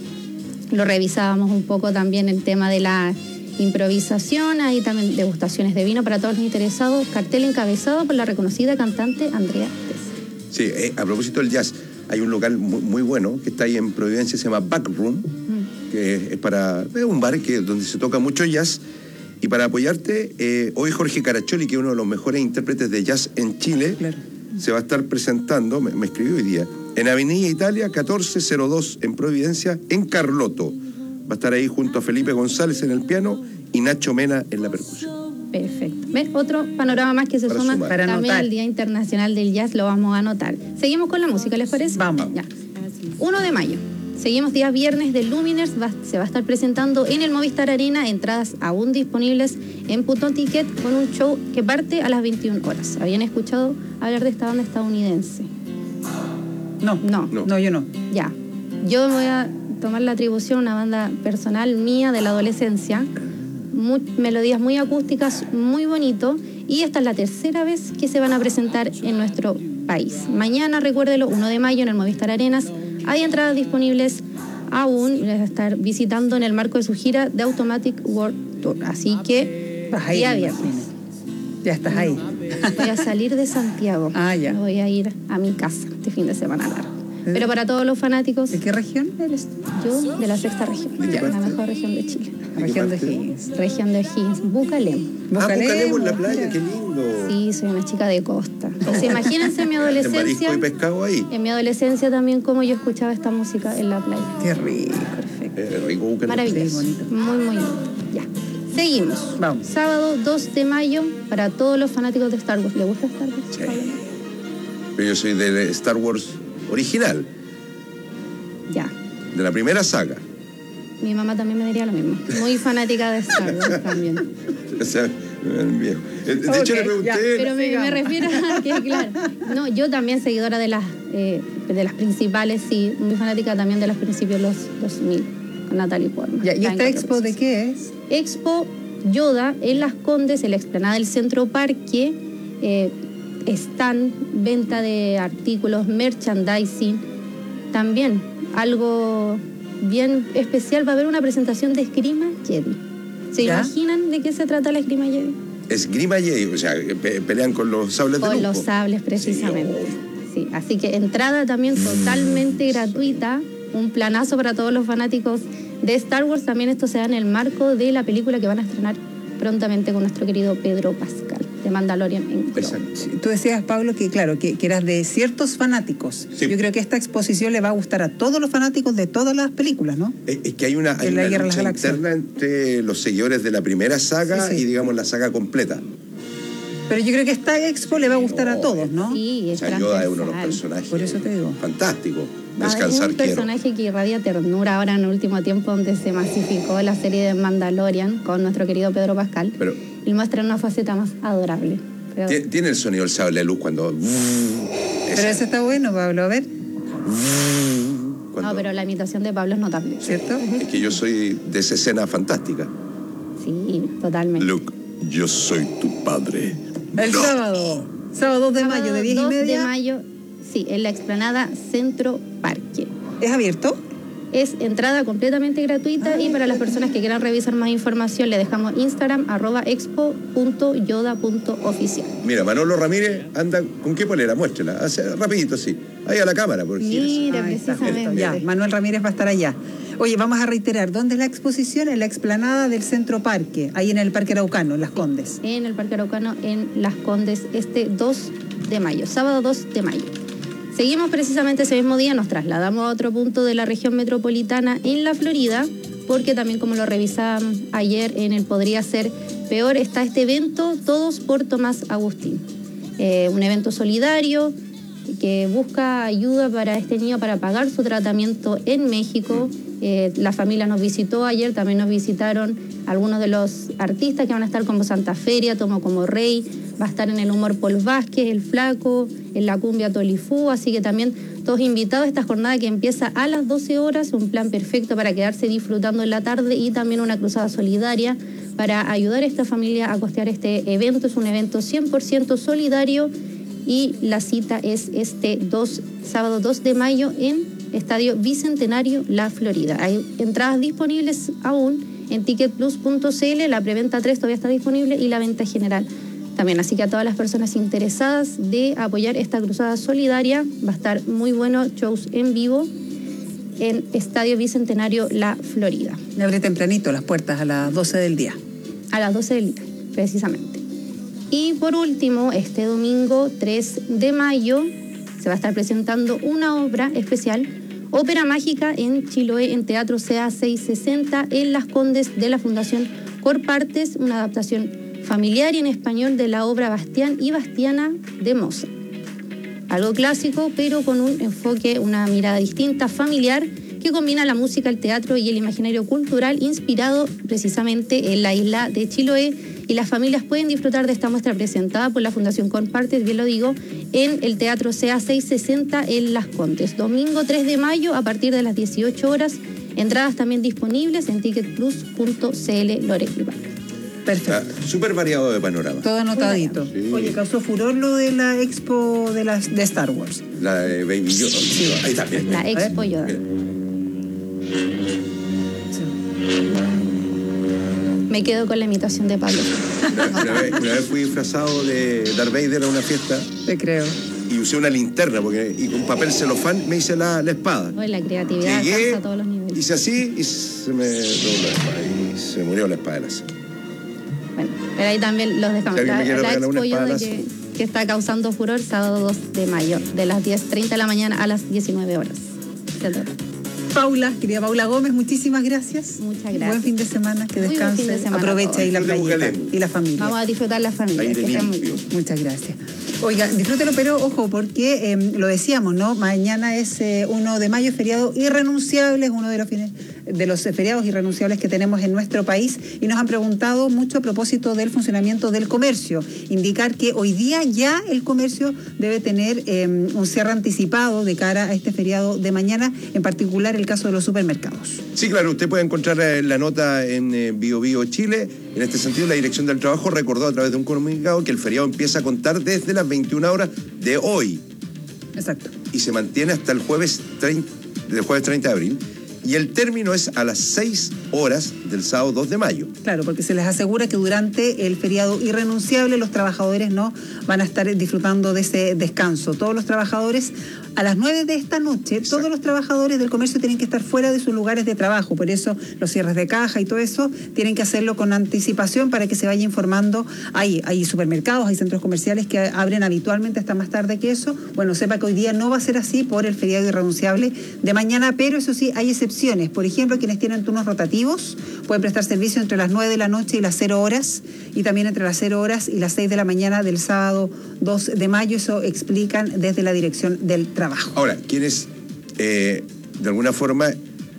Lo revisábamos un poco también el tema de la improvisación, ahí también degustaciones de vino para todos los interesados, cartel encabezado por la reconocida cantante Andrea Tess.
Sí, eh, a propósito del jazz, hay un local muy, muy bueno que está ahí en Providencia, se llama Backroom, mm. que es para es un bar que, donde se toca mucho jazz. Y para apoyarte, eh, hoy Jorge Caracholi, que es uno de los mejores intérpretes de jazz en Chile, claro. se va a estar presentando, me, me escribió hoy día, en Avenida Italia catorce cero dos en Providencia, en Carloto. Va a estar ahí junto a Felipe González en el piano y Nacho Mena en la percusión.
Perfecto. ¿Ves? Otro panorama más que se para suma sumar. Para también anotar. Al Día Internacional del Jazz lo vamos a anotar. Seguimos con la música, ¿les parece?
Vamos.
Ya. uno de mayo. Seguimos día viernes de Luminers, va, se va a estar presentando en el Movistar Arena, entradas aún disponibles en Punto Ticket con un show que parte a las veintiuna horas. ¿Habían escuchado hablar de esta banda estadounidense?
No, no, no, no yo no.
Ya, yo me voy a tomar la atribución, una banda personal mía de la adolescencia, muy, melodías muy acústicas, muy bonito, y esta es la tercera vez que se van a presentar en nuestro país. Mañana, recuérdelo, uno de mayo en el Movistar Arenas. Hay entradas disponibles aún, les va a estar visitando en el marco de su gira de Automatic World Tour. Así que,
ahí,
día viernes.
Ya estás ahí.
Voy a salir de Santiago.
Ah, ya.
Voy a ir a mi casa este fin de semana largo. ¿Eh? Pero para todos los fanáticos...
¿De qué región eres?
Yo, de la sexta región.
Ya.
La mejor región de Chile.
Región de Higgins.
Región de Higgins. Bucalem.
Ah, Bucalem en la playa, qué lindo.
Sí, soy una chica de costa. Entonces, imagínense en mi adolescencia.
Marisco y pescado ahí.
En mi adolescencia también como yo escuchaba esta música en la playa.
Qué rico.
Perfecto.
Eh, rico Bucalem.
Maravilloso.
Sí, bonito.
Muy, muy lindo. Ya. Seguimos.
Vamos.
Sábado dos de mayo para todos los fanáticos de Star Wars. ¿Le gusta Star Wars?
Sí. Pero yo soy de Star Wars original.
Ya.
De la primera saga.
Mi mamá también me diría lo mismo. Muy fanática de Star Wars también.
O sea, el viejo. De hecho, okay, le pregunté.
Ya, pero me, me refiero a que, claro. No, yo también seguidora de las, eh, de las principales, sí. Muy fanática también de los principios de los dos mil, con Natalie Portman.
Ya, ¿y esta expo de qué es?
Expo Yoda en Las Condes, en la explanada del Centro Parque. Eh, están venta de artículos, merchandising. También algo bien especial, va a haber una presentación de Esgrima Jedi. ¿Se ¿Ya? imaginan de qué se trata la Esgrima Jedi?
Esgrima y, o sea, pe pelean con los sables de luz.
Con los sables, precisamente. Sí. Sí. Así que entrada también totalmente gratuita. Un planazo para todos los fanáticos de Star Wars. También esto se da en el marco de la película que van a estrenar prontamente con nuestro querido Pedro Pascal, de Mandalorian en Exacto.
Sí, tú decías, Pablo, que claro, que, que eras de ciertos fanáticos. Sí. Yo creo que esta exposición le va a gustar a todos los fanáticos de todas las películas, ¿no?
Es, es que hay una, hay una lucha interna entre los seguidores de la primera saga sí, sí. y, digamos, la saga completa.
Pero yo creo que esta expo le va a gustar no, a todos, ¿no?
Sí, es
o sea, Yoda es uno de los personajes.
Por eso te digo.
Fantástico.
Descansar un personaje quiero. que irradia ternura ahora en el último tiempo, donde se masificó la serie de Mandalorian con nuestro querido Pedro Pascal. Pero, y muestra una faceta más adorable.
Pero, tiene el sonido del sable de luz cuando...
Pero ese está bueno, Pablo, a ver.
Cuando, no, pero la imitación de Pablo es notable.
¿Cierto?
Es que yo soy de esa escena fantástica.
Sí, totalmente.
Luke, yo soy tu padre.
El no. sábado. Sábado dos de sábado, mayo, de diez y media.
dos de mayo, sí, en la explanada Centro Parque.
¿Es abierto?
Es entrada completamente gratuita ah, y para las personas que quieran revisar más información le dejamos Instagram, arroba expo punto yoda punto oficial.
Mira, Manolo Ramírez anda, ¿con qué polera? Muéstrala, hace rapidito, sí. Ahí a la cámara, por
Mira, precisamente.
Ya, Manuel Ramírez va a estar allá. Oye, vamos a reiterar, ¿dónde es la exposición? En la explanada del Centro Parque, ahí en el Parque Araucano, en Las Condes.
En el Parque Araucano, en Las Condes, este dos de mayo, sábado dos de mayo. Seguimos precisamente ese mismo día, nos trasladamos a otro punto de la región metropolitana en la Florida, porque también, como lo revisábamos ayer en el Podría Ser Peor, está este evento Todos por Tomás Agustín. Eh, un evento solidario que busca ayuda para este niño para pagar su tratamiento en México. Eh, la familia nos visitó ayer, también nos visitaron algunos de los artistas que van a estar como Santa Feria, Tomo como Rey, va a estar en el humor Paul Vázquez, El Flaco, en la cumbia Tolifú, así que también todos invitados a esta jornada que empieza a las doce horas, un plan perfecto para quedarse disfrutando en la tarde y también una cruzada solidaria para ayudar a esta familia a costear este evento. Es un evento cien por ciento solidario y la cita es este dos, sábado dos de mayo en Estadio Bicentenario La Florida. Hay entradas disponibles aún en ticket plus punto c l, la preventa tres todavía está disponible y la venta general también. Así que a todas las personas interesadas de apoyar esta cruzada solidaria, va a estar muy bueno, shows en vivo en Estadio Bicentenario La Florida.
Le abre tempranito las puertas a las doce del día.
A las doce del día, precisamente. Y por último, este domingo tres de mayo se va a estar presentando una obra especial, Ópera Mágica en Chiloé, en Teatro C A seiscientos sesenta, en Las Condes, de la Fundación Corpartes, una adaptación familiar y en español de la obra Bastián y Bastiana de Mozart. Algo clásico, pero con un enfoque, una mirada distinta, familiar, que combina la música, el teatro y el imaginario cultural, inspirado precisamente en la isla de Chiloé. Y las familias pueden disfrutar de esta muestra presentada por la Fundación Compartes, bien lo digo, en el Teatro C A seiscientos sesenta en Las Condes. Domingo tres de mayo a partir de las dieciocho horas. Entradas también disponibles en ticket plus punto c l, Lore y Pablo.
Perfecto. Súper variado de panorama.
Todo anotadito. Sí. Oye, causó furor lo de la expo de, las, de Star Wars.
La de Baby Yoda. Sí. Ahí está, bien.
La expo Yoda. Me quedo con la imitación de Pablo.
Una, una, vez, una vez fui disfrazado de Darth Vader a una fiesta.
Te creo.
Y usé una linterna porque, y con papel celofán me hice la, la espada.
Oye, la creatividad alcanza a todos los niveles.
Hice así y se me dobló la espada y se murió la espada de la sala.
Bueno, pero ahí también los dejamos. Si la la expo Yoda que, que está causando furor, sábado dos de mayo, de las diez treinta de la mañana a las diecinueve horas.
Paula, querida Paula Gómez, muchísimas gracias.
Muchas gracias.
Buen fin de semana, que descanse. Fin de semana, aprovecha ahí la playita y la familia.
Vamos a disfrutar la familia. Que sea muy...
Muchas gracias. Oiga, disfrútelo, pero ojo, porque eh, lo decíamos, ¿no? Mañana es eh, uno de mayo, feriado irrenunciable, es uno de los fines, de los feriados irrenunciables que tenemos en nuestro país, y nos han preguntado mucho a propósito del funcionamiento del comercio. Indicar que hoy día ya el comercio debe tener eh, un cierre anticipado de cara a este feriado de mañana, en particular el caso de los supermercados.
Sí, claro, usted puede encontrar eh, la nota en eh, Bio Bio Chile. En este sentido, la Dirección del Trabajo recordó a través de un comunicado que el feriado empieza a contar desde las veintiuna horas de hoy.
Exacto.
Y se mantiene hasta el jueves treinta, el jueves treinta de abril. Y el término es a las seis horas del sábado dos de mayo.
Claro, porque se les asegura que durante el feriado irrenunciable los trabajadores no van a estar disfrutando de ese descanso. Todos los trabajadores, a las nueve de esta noche, Exacto. todos los trabajadores del comercio tienen que estar fuera de sus lugares de trabajo. Por eso los cierres de caja y todo eso tienen que hacerlo con anticipación para que se vaya informando. Hay, hay supermercados, hay centros comerciales que abren habitualmente hasta más tarde que eso. Bueno, sepa que hoy día no va a ser así por el feriado irrenunciable de mañana, pero eso sí, hay excepciones. Por ejemplo, quienes tienen turnos rotativos pueden prestar servicio entre las nueve de la noche y las cero horas, y también entre las cero horas y las seis de la mañana del sábado dos de mayo. Eso explican desde la Dirección del Trabajo.
Ahora, quienes, eh, de alguna forma,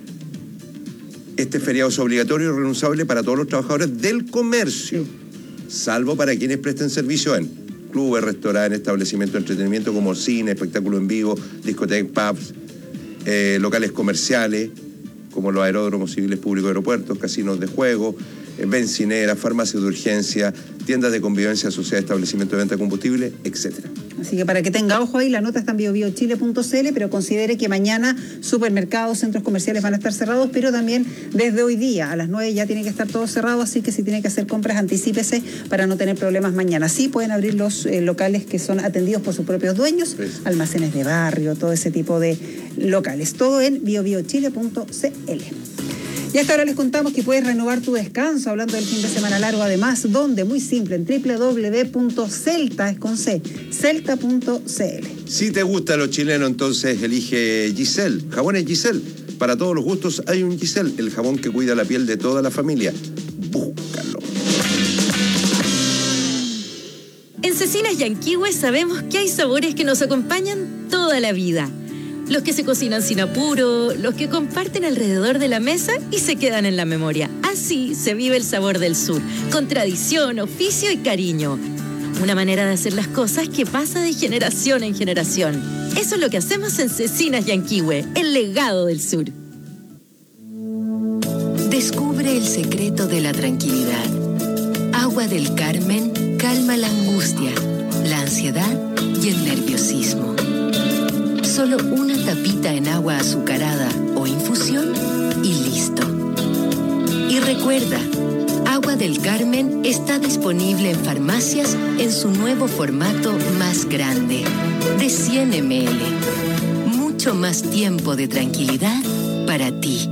este feriado es obligatorio y renunciable para todos los trabajadores del comercio, sí. salvo para quienes presten servicio en clubes, restaurantes, establecimientos de entretenimiento como cine, espectáculo en vivo, discotecas, pubs, eh, locales comerciales, como los aeródromos civiles públicos, aeropuertos, casinos de juego, eh, bencineras, farmacias de urgencia, tiendas de convivencia asociadas a establecimientos de venta de combustible, etcétera.
Así que para que tenga ojo ahí, la nota está en bio bio chile punto c l, pero considere que mañana supermercados, centros comerciales van a estar cerrados, pero también desde hoy día a las nueve ya tiene que estar todo cerrado, así que si tiene que hacer compras, anticípese para no tener problemas mañana. Sí pueden abrir los eh, locales que son atendidos por sus propios dueños, sí. almacenes de barrio, todo ese tipo de locales. Todo en bio bio chile punto c l. Y hasta ahora les contamos que puedes renovar tu descanso, hablando del fin de semana largo, además, donde, muy simple, en doble u doble u doble u punto celta, es con C, celta punto c l.
Si te gusta lo chileno, entonces elige Giselle. Jabones Giselle. Para todos los gustos hay un Giselle, el jabón que cuida la piel de toda la familia. Búscalo.
En Cecinas Yanquihue sabemos que hay sabores que nos acompañan toda la vida. Los que se cocinan sin apuro, los que comparten alrededor de la mesa y se quedan en la memoria. Así se vive el sabor del sur, con tradición, oficio y cariño. Una manera de hacer las cosas que pasa de generación en generación. Eso es lo que hacemos en Cecinas Yanquihue, el legado del sur.
Descubre el secreto de la tranquilidad. Agua del Carmen calma la angustia, la ansiedad y el nerviosismo. Solo una tapita en agua azucarada o infusión y listo. Y recuerda, Agua del Carmen está disponible en farmacias en su nuevo formato más grande, de cien mililitros. Mucho más tiempo de tranquilidad para ti.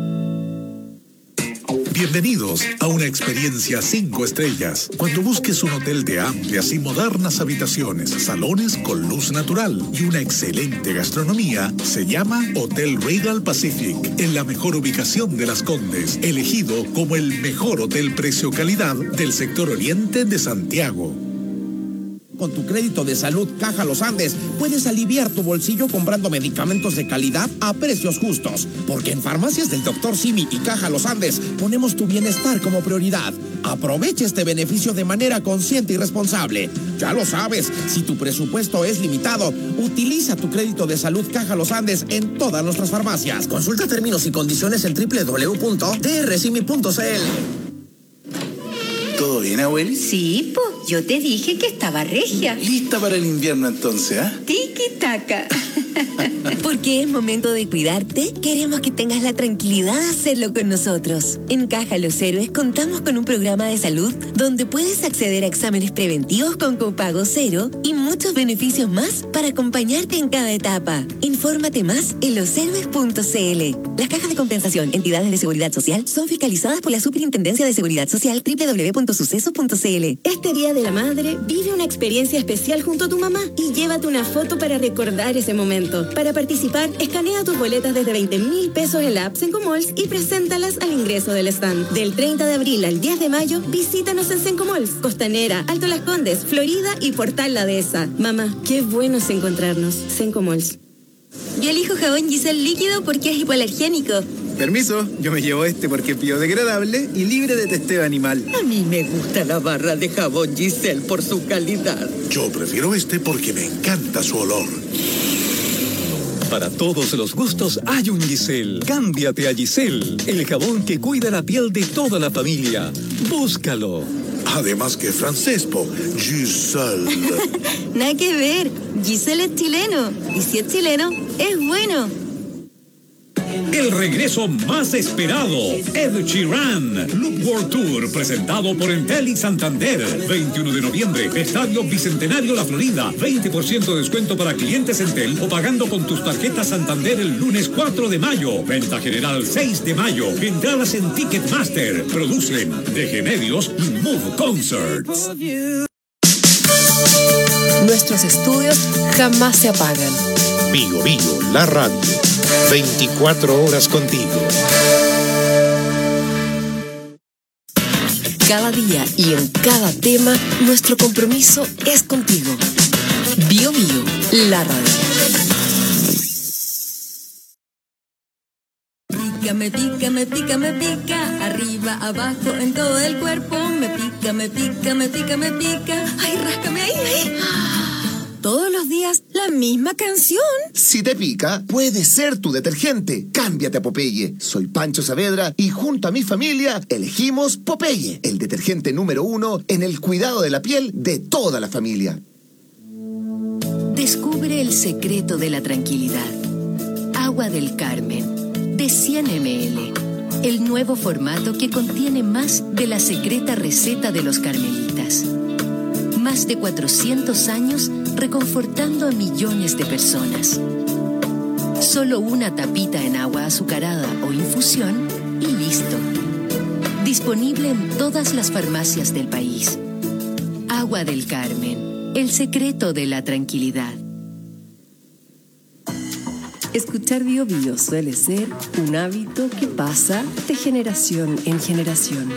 Bienvenidos a una experiencia cinco estrellas. Cuando busques un hotel de amplias y modernas habitaciones, salones con luz natural y una excelente gastronomía, se llama Hotel Regal Pacific, en la mejor ubicación de Las Condes, elegido como el mejor hotel precio-calidad del sector oriente de Santiago.
Con tu crédito de salud Caja Los Andes puedes aliviar tu bolsillo comprando medicamentos de calidad a precios justos. Porque en Farmacias del Doctor Simi y Caja Los Andes ponemos tu bienestar como prioridad. Aprovecha este beneficio de manera consciente y responsable. Ya lo sabes, si tu presupuesto es limitado, utiliza tu crédito de salud Caja Los Andes en todas nuestras farmacias. Consulta términos y condiciones en doble u doble u doble u punto t r simi punto c l.
¿Todo bien, abueli?
Sí, po. Yo te dije que estaba regia.
Lista para el invierno, entonces, ¿ah? ¿eh?
Tiki-taka.
Porque es momento de cuidarte, queremos que tengas la tranquilidad de hacerlo con nosotros. En Caja Los Héroes contamos con un programa de salud donde puedes acceder a exámenes preventivos con copago cero y muchos beneficios más para acompañarte en cada etapa. Infórmate más en los héroes punto c l. Las cajas de compensación, entidades de seguridad social, son fiscalizadas por la Superintendencia de Seguridad Social doble u doble u doble u punto suceso punto c l. Este Día de la Madre, vive una experiencia especial junto a tu mamá y llévate una foto para recordar ese momento. Para participar, escanea tus boletas desde veinte mil pesos en la app Sencomalls y preséntalas al ingreso del stand. Del treinta de abril al diez de mayo, visítanos en Sencomalls, Costanera, Alto Las Condes, Florida y Portal La Dehesa. Mamá, qué bueno es encontrarnos. Sencomalls.
Yo elijo jabón Giselle líquido porque es hipoalergénico.
Permiso, yo me llevo este porque es biodegradable y libre de testeo animal.
A mí me gusta la barra de jabón Giselle por su calidad.
Yo prefiero este porque me encanta su olor.
Para todos los gustos hay un Giselle. Cámbiate a Giselle, el jabón que cuida la piel de toda la familia. Búscalo.
Además que francés, po. Giselle.
Nada que ver. Giselle es chileno. Y si es chileno, es bueno.
El regreso más esperado, Ed Sheeran, Look World Tour, presentado por Entel y Santander. veintiuno de noviembre, Estadio Bicentenario La Florida. veinte por ciento de descuento para clientes Entel o pagando con tus tarjetas Santander el lunes cuatro de mayo. Venta general seis de mayo. Entradas en Ticketmaster. Producen D G Medios y Move Concerts.
Nuestros estudios jamás se apagan.
Bio Bio, la radio. veinticuatro horas contigo.
Cada día y en cada tema, nuestro compromiso es contigo. Bio Bio, la radio.
Pica, me pica, me pica, me pica, arriba, abajo, en todo el cuerpo. Me pica, me pica, me pica, me pica. Ay, ráscame ahí, ahí. Todos los días la misma canción.
Si te pica, puede ser tu detergente. Cámbiate a Popeye. Soy Pancho Saavedra y junto a mi familia elegimos Popeye, el detergente número uno en el cuidado de la piel de toda la familia.
Descubre el secreto de la tranquilidad. Agua del Carmen, de cien mililitros. El nuevo formato que contiene más de la secreta receta de los carmelitas. Más de cuatrocientos años reconfortando a millones de personas. Solo una tapita en agua azucarada o infusión y listo. Disponible en todas las farmacias del país. Agua del Carmen, el secreto de la tranquilidad.
Escuchar Bio Bio suele ser un hábito que pasa de generación en generación.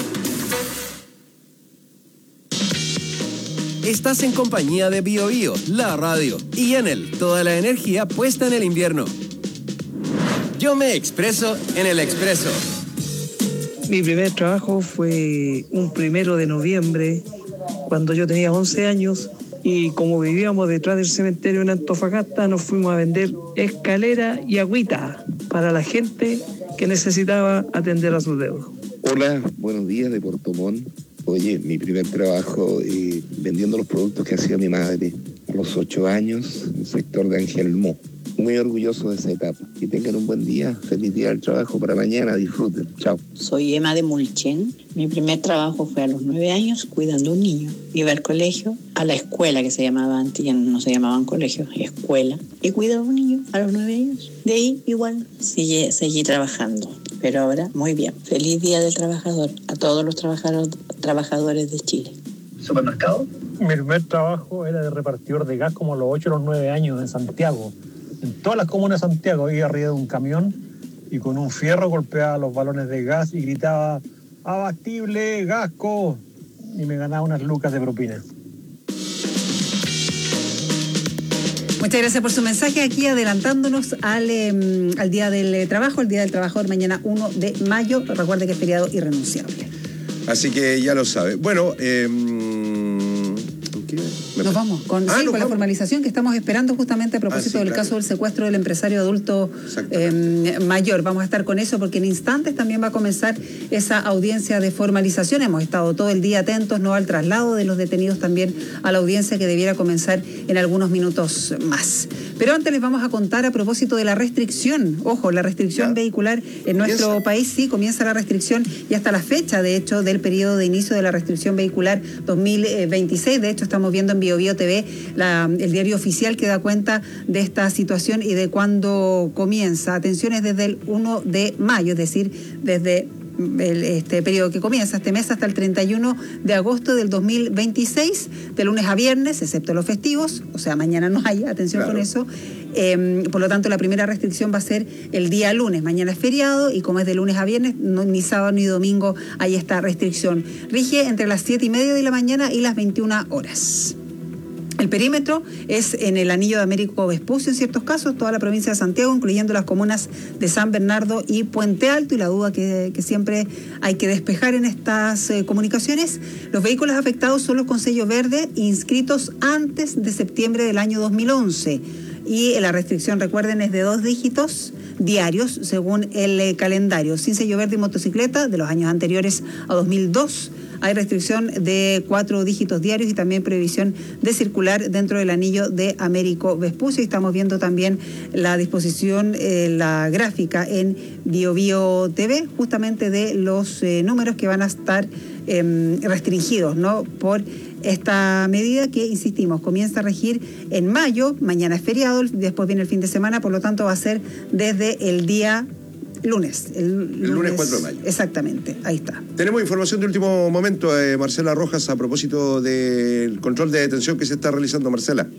Estás en compañía de Bio Bio, la radio, y Enel, toda la energía puesta en el invierno. Yo me expreso en el expreso.
Mi primer trabajo fue un primero de noviembre, cuando yo tenía once años, y como vivíamos detrás del cementerio en Antofagasta, nos fuimos a vender escalera y agüita para la gente que necesitaba atender a sus deudos.
Hola, buenos días de Puerto Montt. Oye, mi primer trabajo eh, vendiendo los productos que hacía mi madre a los ocho años, en el sector de Angelmó. Muy orgulloso de esa etapa. Que tengan un buen día, feliz día del trabajo para mañana, disfruten. Chao.
Soy Emma de Mulchen. Mi primer trabajo fue a los nueve años cuidando a un niño. Iba al colegio, a la escuela que se llamaba antes, ya no se llamaban colegios, escuela. Y cuidaba a un niño a los nueve años. De ahí igual seguí, seguí trabajando. Pero ahora, muy bien. Feliz Día del Trabajador a todos los trabajadores, trabajadores de Chile.
¿Supermercado? Mi primer trabajo era de repartidor de gas como a los ocho o los nueve años en Santiago. En todas las comunas de Santiago iba arriba de un camión y con un fierro golpeaba los balones de gas y gritaba «Abastible, Gasco», y me ganaba unas lucas de propina.
Muchas gracias por su mensaje. Aquí adelantándonos al, eh, al Día del eh, Trabajo, el Día del Trabajador, mañana uno de mayo. Recuerde que es feriado irrenunciable.
Así que ya lo sabe. Bueno, eh,
nos vamos con,
ah,
sí,
nos
con la
vamos.
formalización que estamos esperando justamente a propósito ah, sí, del claro. caso del secuestro del empresario adulto eh, mayor. Vamos a estar con eso porque en instantes también va a comenzar esa audiencia de formalización. Hemos estado todo el día atentos, no al traslado de los detenidos, también a la audiencia que debiera comenzar en algunos minutos más. Pero antes les vamos a contar a propósito de la restricción. Ojo, la restricción ¿Ya? vehicular en nuestro ¿Comienza? país, sí, comienza la restricción y hasta la fecha, de hecho, del periodo de inicio de la restricción vehicular dos mil veintiséis. De hecho, estamos viendo en Bio Bio T V la, el diario oficial que da cuenta de esta situación y de cuándo comienza. Atención, es desde el uno de mayo, es decir, desde el, este periodo que comienza este mes hasta el treinta y uno de agosto del dos mil veintiséis, de lunes a viernes, excepto los festivos, o sea, mañana no hay, atención claro. con eso. Eh, por lo tanto, la primera restricción va a ser el día lunes. Mañana es feriado y como es de lunes a viernes, no, ni sábado ni domingo hay esta restricción. Rige entre las siete y media de la mañana y las veintiuna horas. El perímetro es en el Anillo de Américo Vespucio, en ciertos casos, toda la provincia de Santiago, incluyendo las comunas de San Bernardo y Puente Alto, y la duda que, que siempre hay que despejar en estas eh, comunicaciones. Los vehículos afectados son los con sello verde inscritos antes de septiembre del año dos mil once. Y la restricción, recuerden, es de dos dígitos diarios según el eh, calendario. Sin sello verde y motocicleta de los años anteriores a dos mil dos hay restricción de cuatro dígitos diarios y también prohibición de circular dentro del anillo de Américo Vespucio. Y estamos viendo también la disposición, eh, la gráfica en BioBio T V, justamente de los eh, números que van a estar eh, restringidos, ¿no?, por esta medida que, insistimos, comienza a regir en mayo. Mañana es feriado, después viene el fin de semana, por lo tanto va a ser desde el día lunes. El,
el lunes, lunes cuatro de mayo.
Exactamente, ahí está.
Tenemos información de último momento, eh, Marcela Rojas, a propósito del control de detención que se está realizando. Marcela.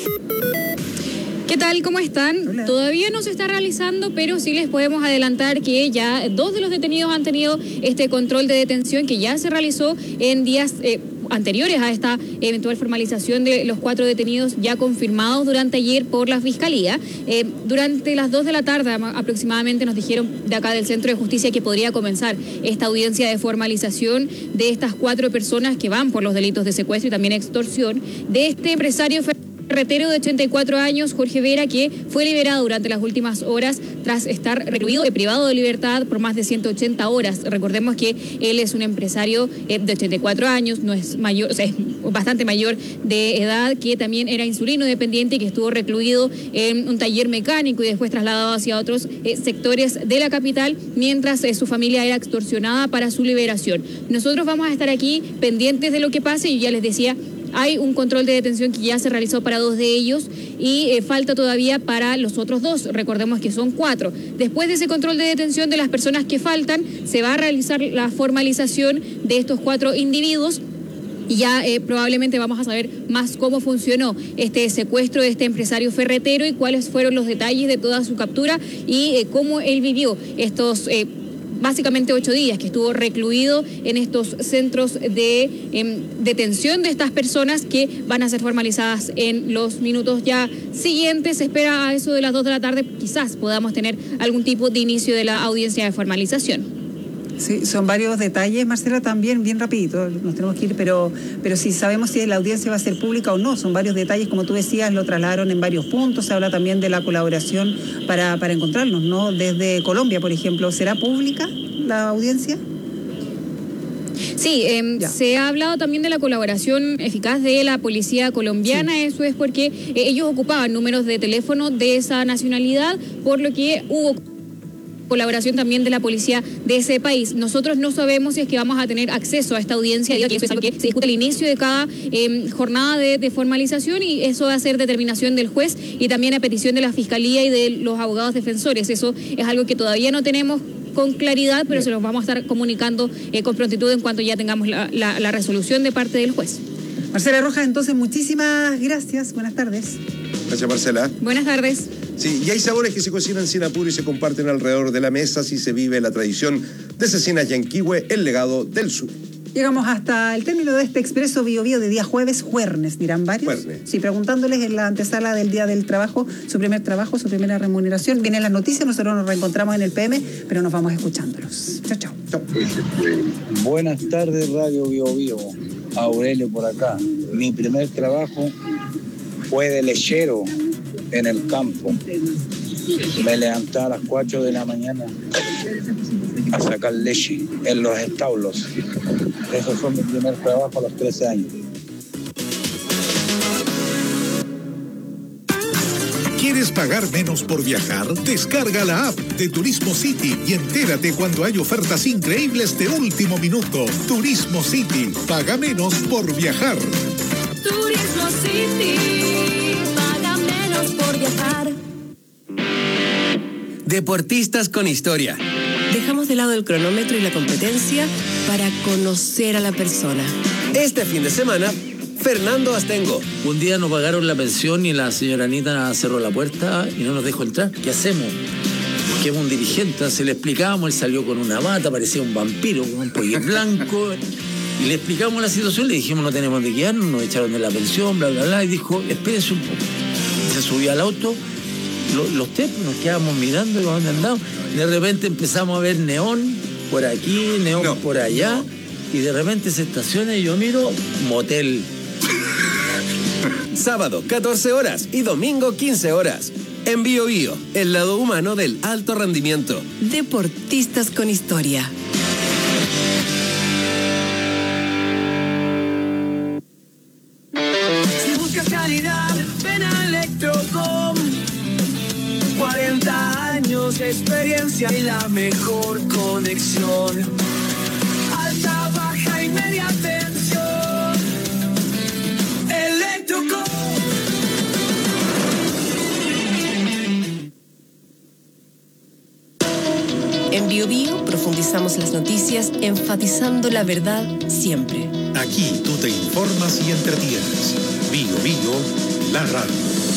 ¿Qué tal? ¿Cómo están? Hola. Todavía no se está realizando, pero sí les podemos adelantar que ya dos de los detenidos han tenido este control de detención que ya se realizó en días eh, anteriores a esta eventual formalización de los cuatro detenidos ya confirmados durante ayer por la Fiscalía. Eh, durante las dos de la tarde aproximadamente nos dijeron de acá del Centro de Justicia que podría comenzar esta audiencia de formalización de estas cuatro personas que van por los delitos de secuestro y también extorsión de este empresario ferretero de ochenta y cuatro años, Jorge Vera, que fue liberado durante las últimas horas tras estar recluido y privado de libertad por más de ciento ochenta horas. Recordemos que él es un empresario eh, de ochenta y cuatro años, no es mayor, o sea, es bastante mayor de edad, que también era insulino dependiente y que estuvo recluido en un taller mecánico y después trasladado hacia otros eh, sectores de la capital, mientras eh, su familia era extorsionada para su liberación. Nosotros vamos a estar aquí pendientes de lo que pase, y ya les decía, hay un control de detención que ya se realizó para dos de ellos y eh, falta todavía para los otros dos. Recordemos que son cuatro. Después de ese control de detención de las personas que faltan, se va a realizar la formalización de estos cuatro individuos. Y ya eh, probablemente vamos a saber más cómo funcionó este secuestro de este empresario ferretero y cuáles fueron los detalles de toda su captura y eh, cómo él vivió estos eh, básicamente ocho días que estuvo recluido en estos centros de eh, detención de estas personas que van a ser formalizadas en los minutos ya siguientes. Se espera a eso de las dos de la tarde, quizás podamos tener algún tipo de inicio de la audiencia de formalización.
Sí, son varios detalles, Marcela, también bien rapidito, nos tenemos que ir, pero, pero sí sabemos si la audiencia va a ser pública o no, son varios detalles, como tú decías, lo trasladaron en varios puntos, se habla también de la colaboración para, para encontrarnos, ¿no? Desde Colombia, por ejemplo, ¿será pública la audiencia?
Sí, eh, se ha hablado también de la colaboración eficaz de la policía colombiana, sí. Eso es porque eh, ellos ocupaban números de teléfono de esa nacionalidad, por lo que hubo colaboración también de la policía de ese país. Nosotros no sabemos si es que vamos a tener acceso a esta audiencia, y eso es algo que se discute al inicio de cada eh, jornada de, de formalización, y eso va a ser determinación del juez y también a petición de la Fiscalía y de los abogados defensores. Eso es algo que todavía no tenemos con claridad, pero se los vamos a estar comunicando eh, con prontitud en cuanto ya tengamos la, la, la resolución de parte del juez.
Marcela Rojas, entonces muchísimas gracias. Buenas tardes.
Gracias, Marcela.
Buenas tardes.
Sí, y hay sabores que se cocinan sin apuro y se comparten alrededor de la mesa si se vive la tradición de Cecinas Yanquihue, el legado del sur.
Llegamos hasta el término de este expreso Bio Bio de día jueves, jueves, dirán varios. Jueves. Sí, preguntándoles en la antesala del día del trabajo, su primer trabajo, su primera remuneración. Vienen las noticias, nosotros nos reencontramos en el P M, pero nos vamos escuchándolos. Chao, chao. Chao.
Buenas tardes, Radio Bio Bio. Aurelio por acá. Mi primer trabajo fue de lechero en el campo. Me levantaba a las cuatro de la mañana a sacar leche en los establos. Ese fue mi primer trabajo a los trece años.
¿Quieres pagar menos por viajar? Descarga la app de Turismo City y entérate cuando hay ofertas increíbles de último minuto. Turismo City, paga menos por viajar.
Turismo City, paga menos por viajar.
Deportistas con historia.
Dejamos de lado el cronómetro y la competencia para conocer a la persona.
Este fin de semana, Fernando Astengo.
Un día nos pagaron la pensión y la señora Anita cerró la puerta y no nos dejó entrar. ¿Qué hacemos? Busquemos un dirigente, se le explicamos, él salió con una bata, parecía un vampiro, con un pollo blanco. Y le explicamos la situación, le dijimos no tenemos de quedarnos, nos echaron de la pensión, bla, bla, bla. Y dijo, espérense un poco. Se subió al auto, lo, los tres nos quedábamos mirando por dónde andábamos. De repente empezamos a ver neón por aquí, neón no, por allá. No. Y de repente se estaciona y yo miro, motel.
Sábado, catorce horas y domingo, quince horas. En Bio Bio, el lado humano del alto rendimiento.
Deportistas con historia.
mucha experiencia y la mejor conexión. Alta, baja y media tensión. Electroco.
En Bio Bio profundizamos las noticias enfatizando la verdad siempre.
Aquí tú te informas y entretienes. Bio Bio, la radio.